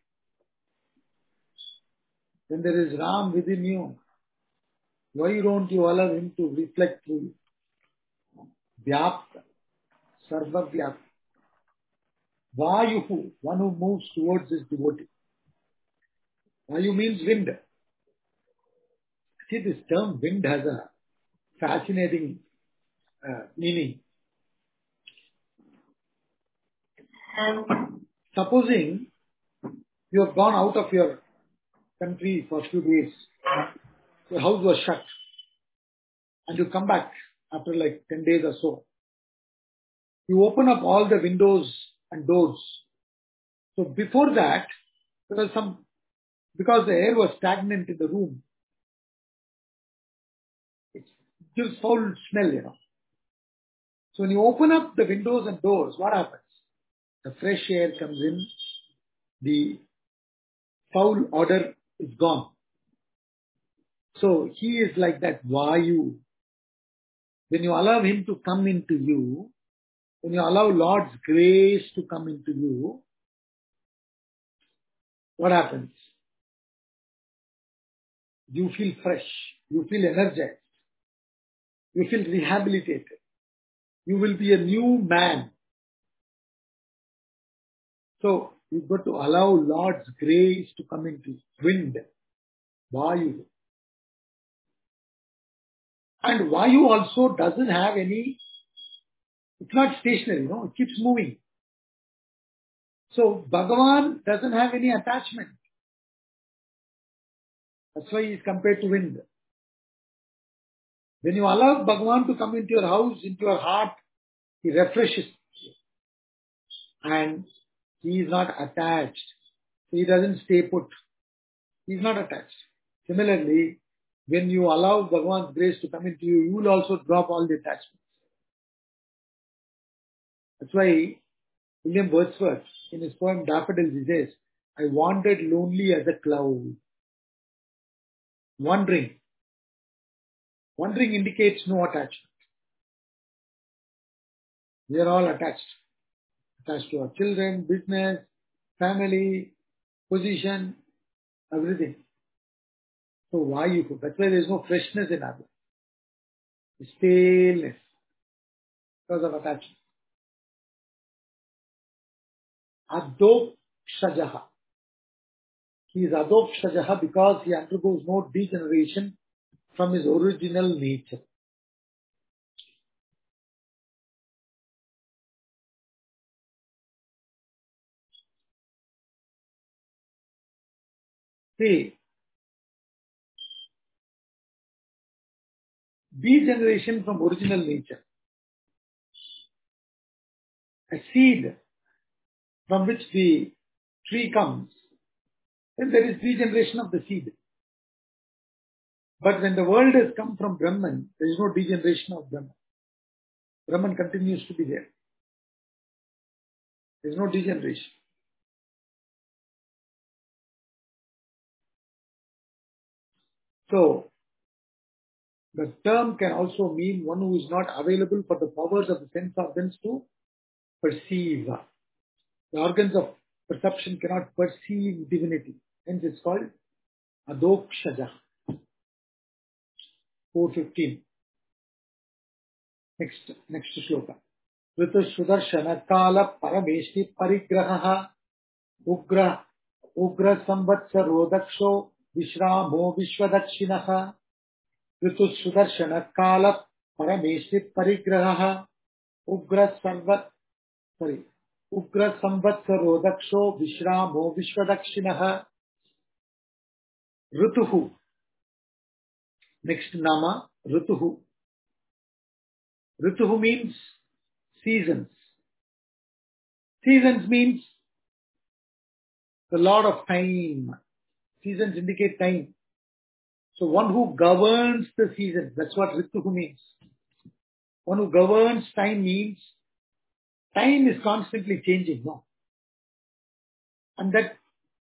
When there is Ram within you, why don't you allow him to reflect through you? Vyapta, Sarva Vyapta. Vayuhu, one who moves towards his devotee. Vayu means wind. See, this term wind has a fascinating meaning. Supposing you have gone out of your country for a few days, your house was shut, and you come back after like 10 days or so. You open up all the windows and doors. So before that, there was because the air was stagnant in the room, it gives foul smell. So when you open up the windows and doors, what happens? The fresh air comes in, the foul odor is gone. So he is like that Vayu. When you allow him to come into you, when you allow Lord's grace to come into you, what happens? You feel fresh. You feel energized. You feel rehabilitated. You will be a new man. So you've got to allow Lord's grace to come into you. Wind, Vayu. And Vayu also doesn't have any, it's not stationary, it keeps moving. So Bhagavan doesn't have any attachment. That's why he is compared to wind. When you allow Bhagavan to come into your house, into your heart, he refreshes you. And he is not attached. He doesn't stay put. He is not attached. Similarly, when you allow Bhagavan's grace to come into you, you will also drop all the attachments. That's why William Wordsworth, in his poem Daffodils, he says, I wandered lonely as a cloud. Wandering. Wandering indicates no attachment. We are all attached. Attached to our children, business, family, position, everything. So why you cook? That's why there is no freshness in our life. Staleness because of attachment. Adopshajaha. He is Adopshajaha because he undergoes no degeneration from his original nature. See, degeneration from original nature. A seed from which the tree comes, then there is degeneration of the seed. But when the world has come from Brahman, there is no degeneration of Brahman. Brahman continues to be there. There is no degeneration. So, The term can also mean one who is not available for the powers of the sense organs to perceive. The organs of perception cannot perceive divinity. Hence it's called Adokshaja. 415. Next shloka. Ritu Sudarshana Kala Parameshti Parigraha Ugra Samvatsaro Daksho Vishramo Vishwadakshinaha Ritu Sudarshana Kala Parameshti Parigraha Ugra Samvatsaro Daksho Vishramo Vishwadakshinaha Rituhu. Next nama, Rituhu. Rituhu means seasons. Seasons means the Lord of time. Seasons indicate time. So one who governs the seasons, that's what Rituhu means. One who governs time means time is constantly changing, no? And that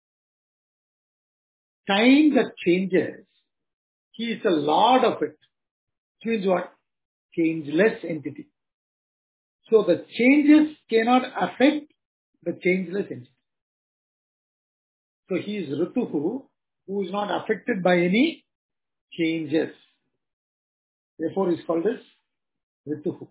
time that changes, he is the Lord of it. Which means what? Changeless entity. So the changes cannot affect the changeless entity. So he is Rituhu, who is not affected by any changes. Therefore he is called as Rituhu.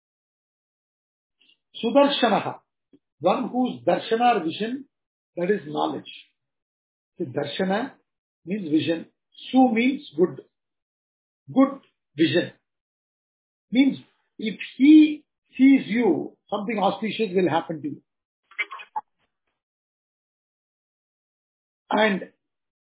Sudarshanaha, one whose darshana or vision, that is knowledge. So darshana means vision. Su means good. Good vision. Means if he sees you, something auspicious will happen to you. And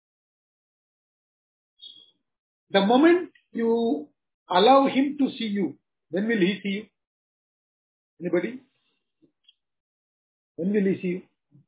the moment you allow him to see you, when will he see you? Anybody? When will he see you?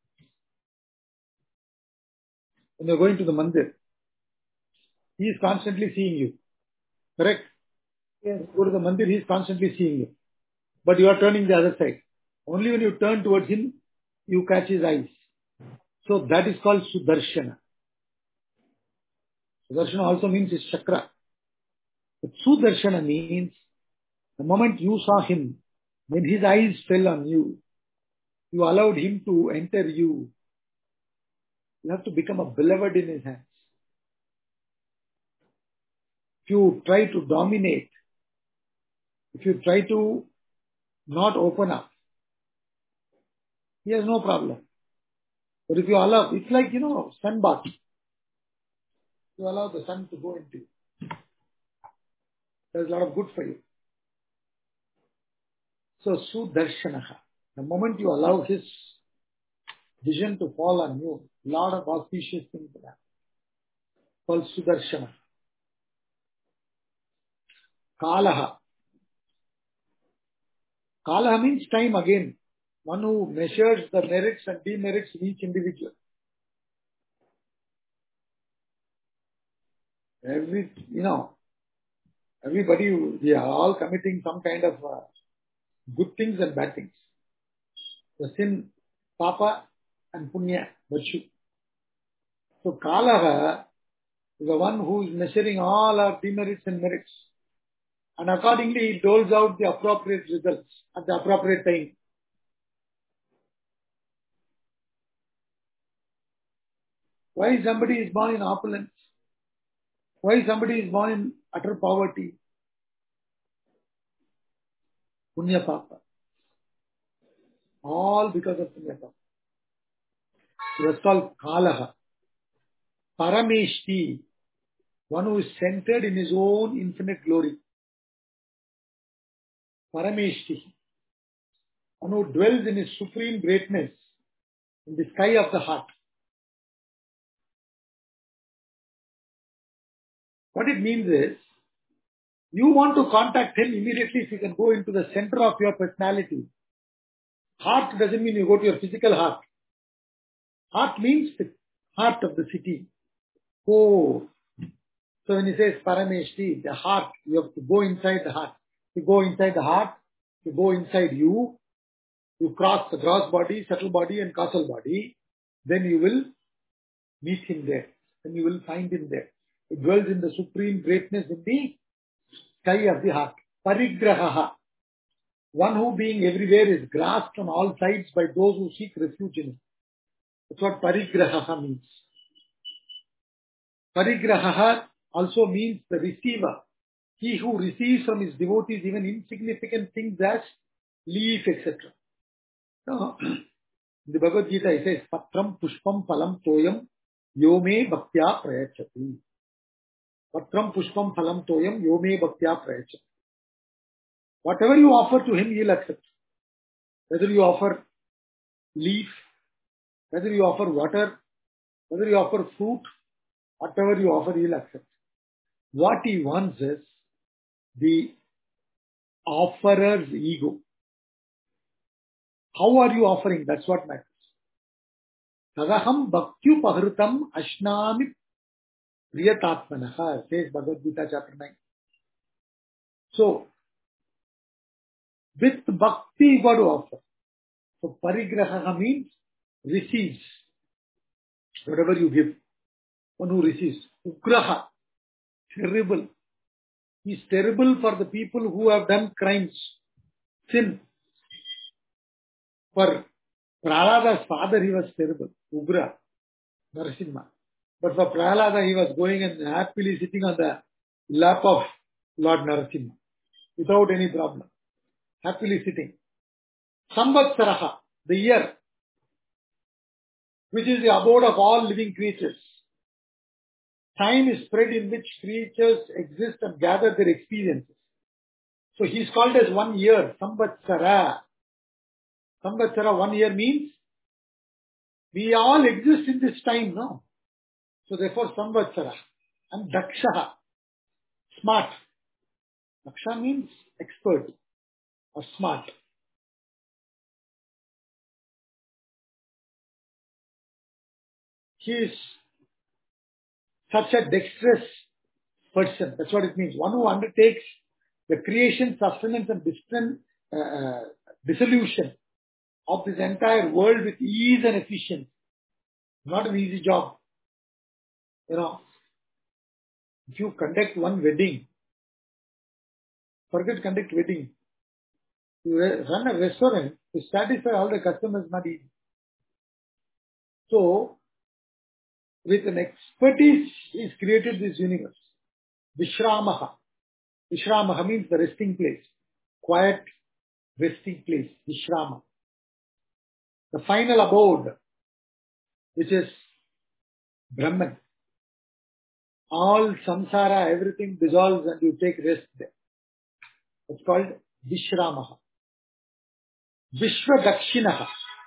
When you are going to the mandir, he is constantly seeing you. Correct? Yes. Go to the mandir, he is constantly seeing you. But you are turning the other side. Only when you turn towards him, you catch his eyes. So that is called Sudarshana. Sudarshana also means his chakra. But Sudarshana means the moment you saw him, when his eyes fell on you, you allowed him to enter you. You have to become a beloved in his hands. If you try to dominate, if you try to not open up, he has no problem. But if you allow, it's like, sun bath. You allow the sun to go into you. There's a lot of good for you. So, Sudarshanaha. The moment you allow his vision to fall on you, a lot of auspicious things will happen. Called Sudarshana. Kalaha. Kalaha means time again. One who measures the merits and demerits of each individual. Everybody, we are all committing some kind of good things and bad things. The sin, papa and punya, virtue. So Kalaha is the one who is measuring all our demerits and merits. And accordingly, he doles out the appropriate results at the appropriate time. Why somebody is born in opulence? Why somebody is born in utter poverty? Punya papa. All because of punya papa. So that's called Kalaha. Parameshti, one who is centered in his own infinite glory. Parameshti, one who dwells in his supreme greatness in the sky of the heart. What it means is, you want to contact him immediately if you can go into the center of your personality. Heart doesn't mean you go to your physical heart. Heart means the heart of the city. Oh. So when he says Parameshti, the heart, you have to go inside the heart. You go inside the heart, you go inside you cross the gross body, subtle body and causal body, then you will meet him there. Then you will find him there. He dwells in the supreme greatness in the sky of the heart. Parigraha, one who being everywhere is grasped on all sides by those who seek refuge in him. That's what parigraha means. Parigraha also means the receiver. He who receives from his devotees even insignificant things as leaf, etc. Now, in the Bhagavad Gita it says, Patram Pushpam Phalam Toyam Yome Bhaktya Prayachati. Patram Pushpam Phalam Toyam Yome Bhaktya Prayachati. Whatever you offer to him, he'll accept. Whether you offer leaf, whether you offer water, whether you offer fruit, whatever you offer, he'll accept. What he wants is the offerer's ego. How are you offering? That's what matters. Tadaham bhaktyu pahrutam ashnami priyatatmanaha, says Bhagavad Gita chapter 9. So, with bhakti you got to offer. So, parigraha means receives whatever you give. One who receives. Ugraha, terrible. He is terrible for the people who have done crimes, sin. For Prahlada's father, he was terrible. Ugra, Narasimha. But for Prahlada, he was going and happily sitting on the lap of Lord Narasimha without any problem. Happily sitting. Samvatsaraha, the year, which is the abode of all living creatures. Time is spread in which creatures exist and gather their experiences. So he is called as 1 year, Samvatsara. Samvatsara, 1 year means we all exist in this time now. So therefore Samvatsara. And Dakshaha, smart. Daksha means expert or smart. He is such a dexterous person. That's what it means. One who undertakes the creation, sustenance and dissolution of this entire world with ease and efficiency. Not an easy job. You know, if you conduct one wedding, forget conduct wedding. You run a restaurant to satisfy all the customers, not easy. So, with an expertise, he's created this universe. Vishramaha. Vishramaha means the resting place. Quiet, resting place. Vishrama. The final abode, which is Brahman. All samsara, everything dissolves and you take rest there. It's called Vishramaha. Vishwadakshinaha.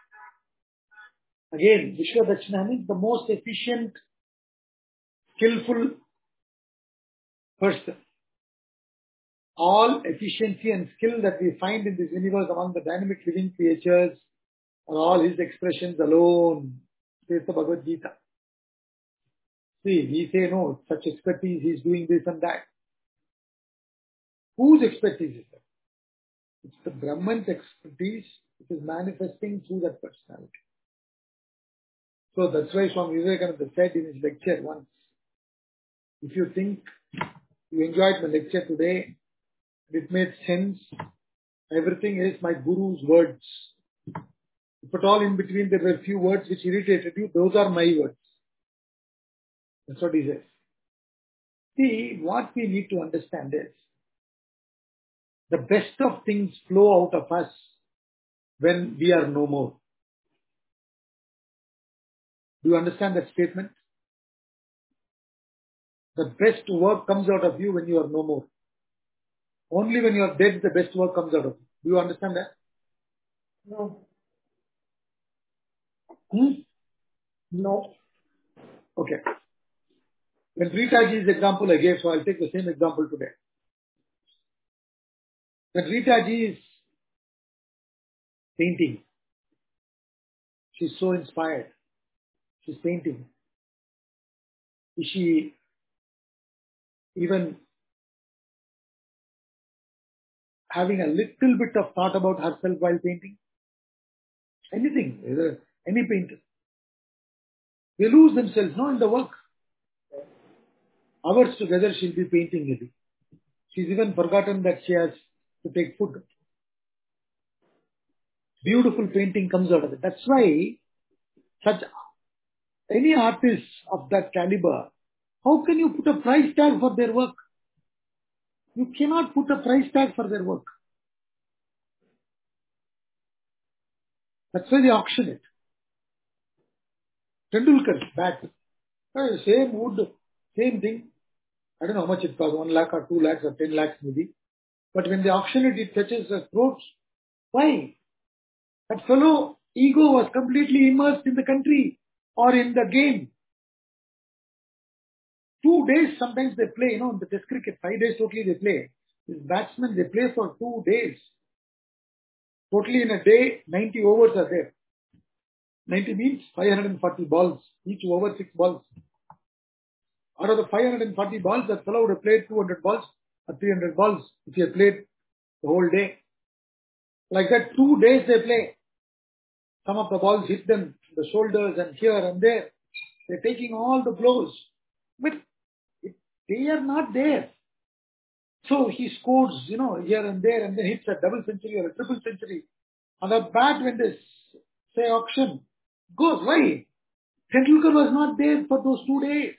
Again, Vishwadakshinaha means the most efficient, skillful person. All efficiency and skill that we find in this universe among the dynamic living creatures are all his expressions alone, says the Bhagavad Gita. See, we say no, such expertise, he's doing this and that. Whose expertise is that? It's the Brahman's expertise which is manifesting through that personality. So that's why Swami Vivekananda said in his lecture once, if you think you enjoyed my lecture today, it made sense, everything is my Guru's words. If at all in between there were few words which irritated you, those are my words. That's what he says. See, what we need to understand is, the best of things flow out of us when we are no more. Do you understand that statement? The best work comes out of you when you are no more. Only when you are dead, the best work comes out of you. Do you understand that? No. No. Okay. When Ritaji's example I gave, so I'll take the same example today. When Ritaji is painting, she's so inspired. She's painting. Is she even having a little bit of thought about herself while painting? Anything, any painter. They lose themselves, no, in the work. Hours together she'll be painting maybe. She's even forgotten that she has to take food. Beautiful painting comes out of it. That's why such any artist of that caliber, how can you put a price tag for their work? You cannot put a price tag for their work. That's why they auction it. Tendulkar's bat, same wood, same thing. I don't know how much it costs, 1 lakh or 2 lakhs or 10 lakhs maybe. But when they auction it, it touches the throats. Why? That fellow ego was completely immersed in the country or in the game. 2 days sometimes they play, in the test cricket, 5 days totally they play. These batsmen, they play for 2 days. Totally in a day, 90 overs are there. 90 means 540 balls. Each over 6 balls. Out of the 540 balls, that fellow would have played 200 balls or 300 balls if he had played the whole day. Like that, 2 days they play. Some of the balls hit them in the shoulders and here and there. They're taking all the blows. But they are not there. So he scores, here and there and then hits a double century or a triple century. On the bat, when they say auction, goes. Why? Tendulkar was not there for those 2 days.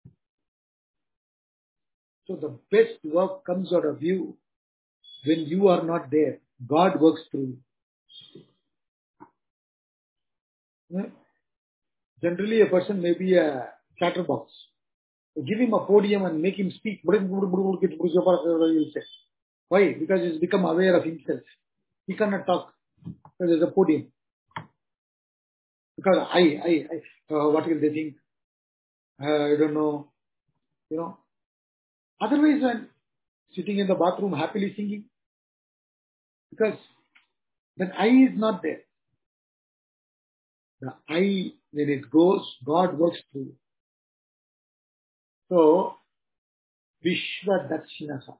So the best work comes out of you when you are not there. God works through you. Generally, a person may be a chatterbox. Give him a podium and make him speak. Why? Because he's become aware of himself. He cannot talk because there's a podium. Because what will they think? I don't know. Otherwise, when sitting in the bathroom happily singing, because that I is not there. The I, when it goes, God works through. So, Vishwa Dakshinaha.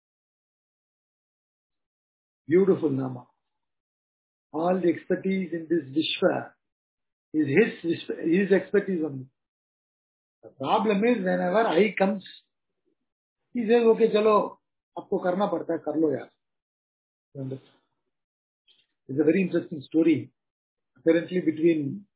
Beautiful Nama. All the expertise in this Vishwa is his expertise only. The problem is whenever I comes, he says, okay, chalo, aapko karna padta hai, kar lo yaar. You understand? It's a very interesting story. Apparently between,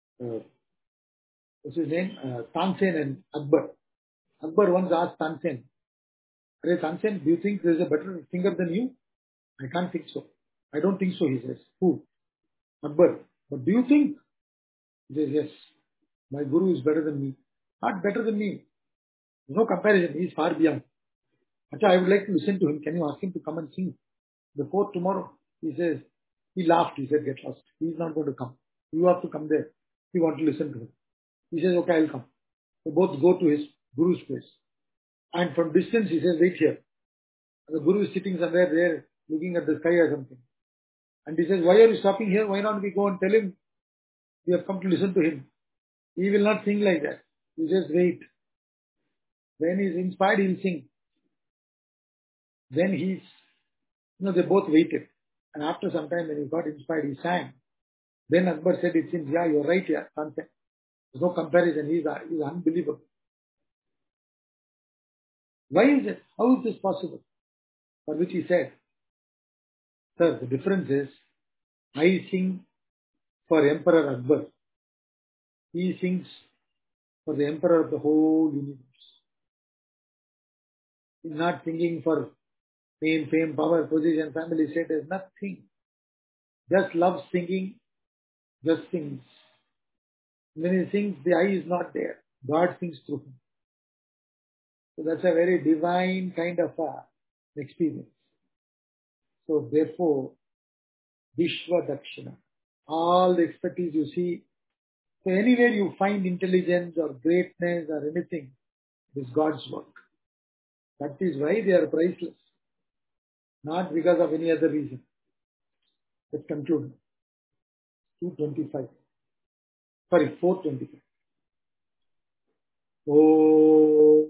what's his name? Tansen and Akbar. Akbar once asked Tansen, "Hey Tansen, do you think there is a better singer than you?" "I can't think so." "I don't think so," he says. "Who?" "Akbar." "But do you think?" He says, "Yes. My guru is better than me." "Not better than me. No comparison. He is far beyond." "Acha, I would like to listen to him. Can you ask him to come and sing before tomorrow?" He says, he laughed. He said, "Get lost. He is not going to come. You have to come there. You want to listen to him." He says, "Okay, I'll come." They both go to his guru's place. And from distance, he says, "Wait here." And the guru is sitting somewhere there, looking at the sky or something. And he says, "Why are you stopping here? Why not we go and tell him we have come to listen to him?" He will not sing like that. He says, "Wait. When he's inspired, he'll sing." Then they both waited. And after some time, when he got inspired, he sang. Then Akbar said, "It seems, yeah, you're right, yeah, Tansen. There's no comparison. He's unbelievable." Why is it? How is this possible? For which he said, "Sir, the difference is, I sing for Emperor Akbar. He sings for the Emperor of the whole universe. He's not singing for fame, power, position, family status, nothing. Just loves singing, just sings. When he sings, the I is not there. God sings through him. So that's a very divine kind of experience. So therefore, Vishwa Dakshina. All the expertise you see. So anywhere you find intelligence or greatness or anything, it is God's work. That is why they are priceless. Not because of any other reason. Let's conclude. 225. Sorry, 425. Oh.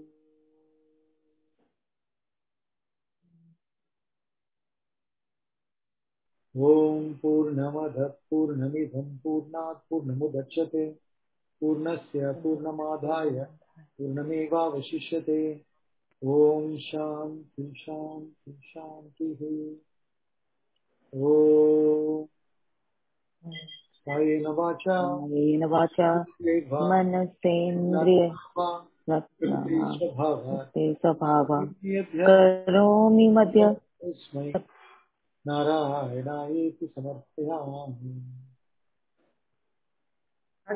Om Purnamada Purnamidham Purnat Purnamudachyate Purnasya Purnamadhaya Purnameva Vashishyate Om Shanti Shanti Shanti. Om Kayena Vacha मनसेन्द्रिय Svabhava स्वभाव करोमि मध्य Tasmai Narayanaiti Samarpayami.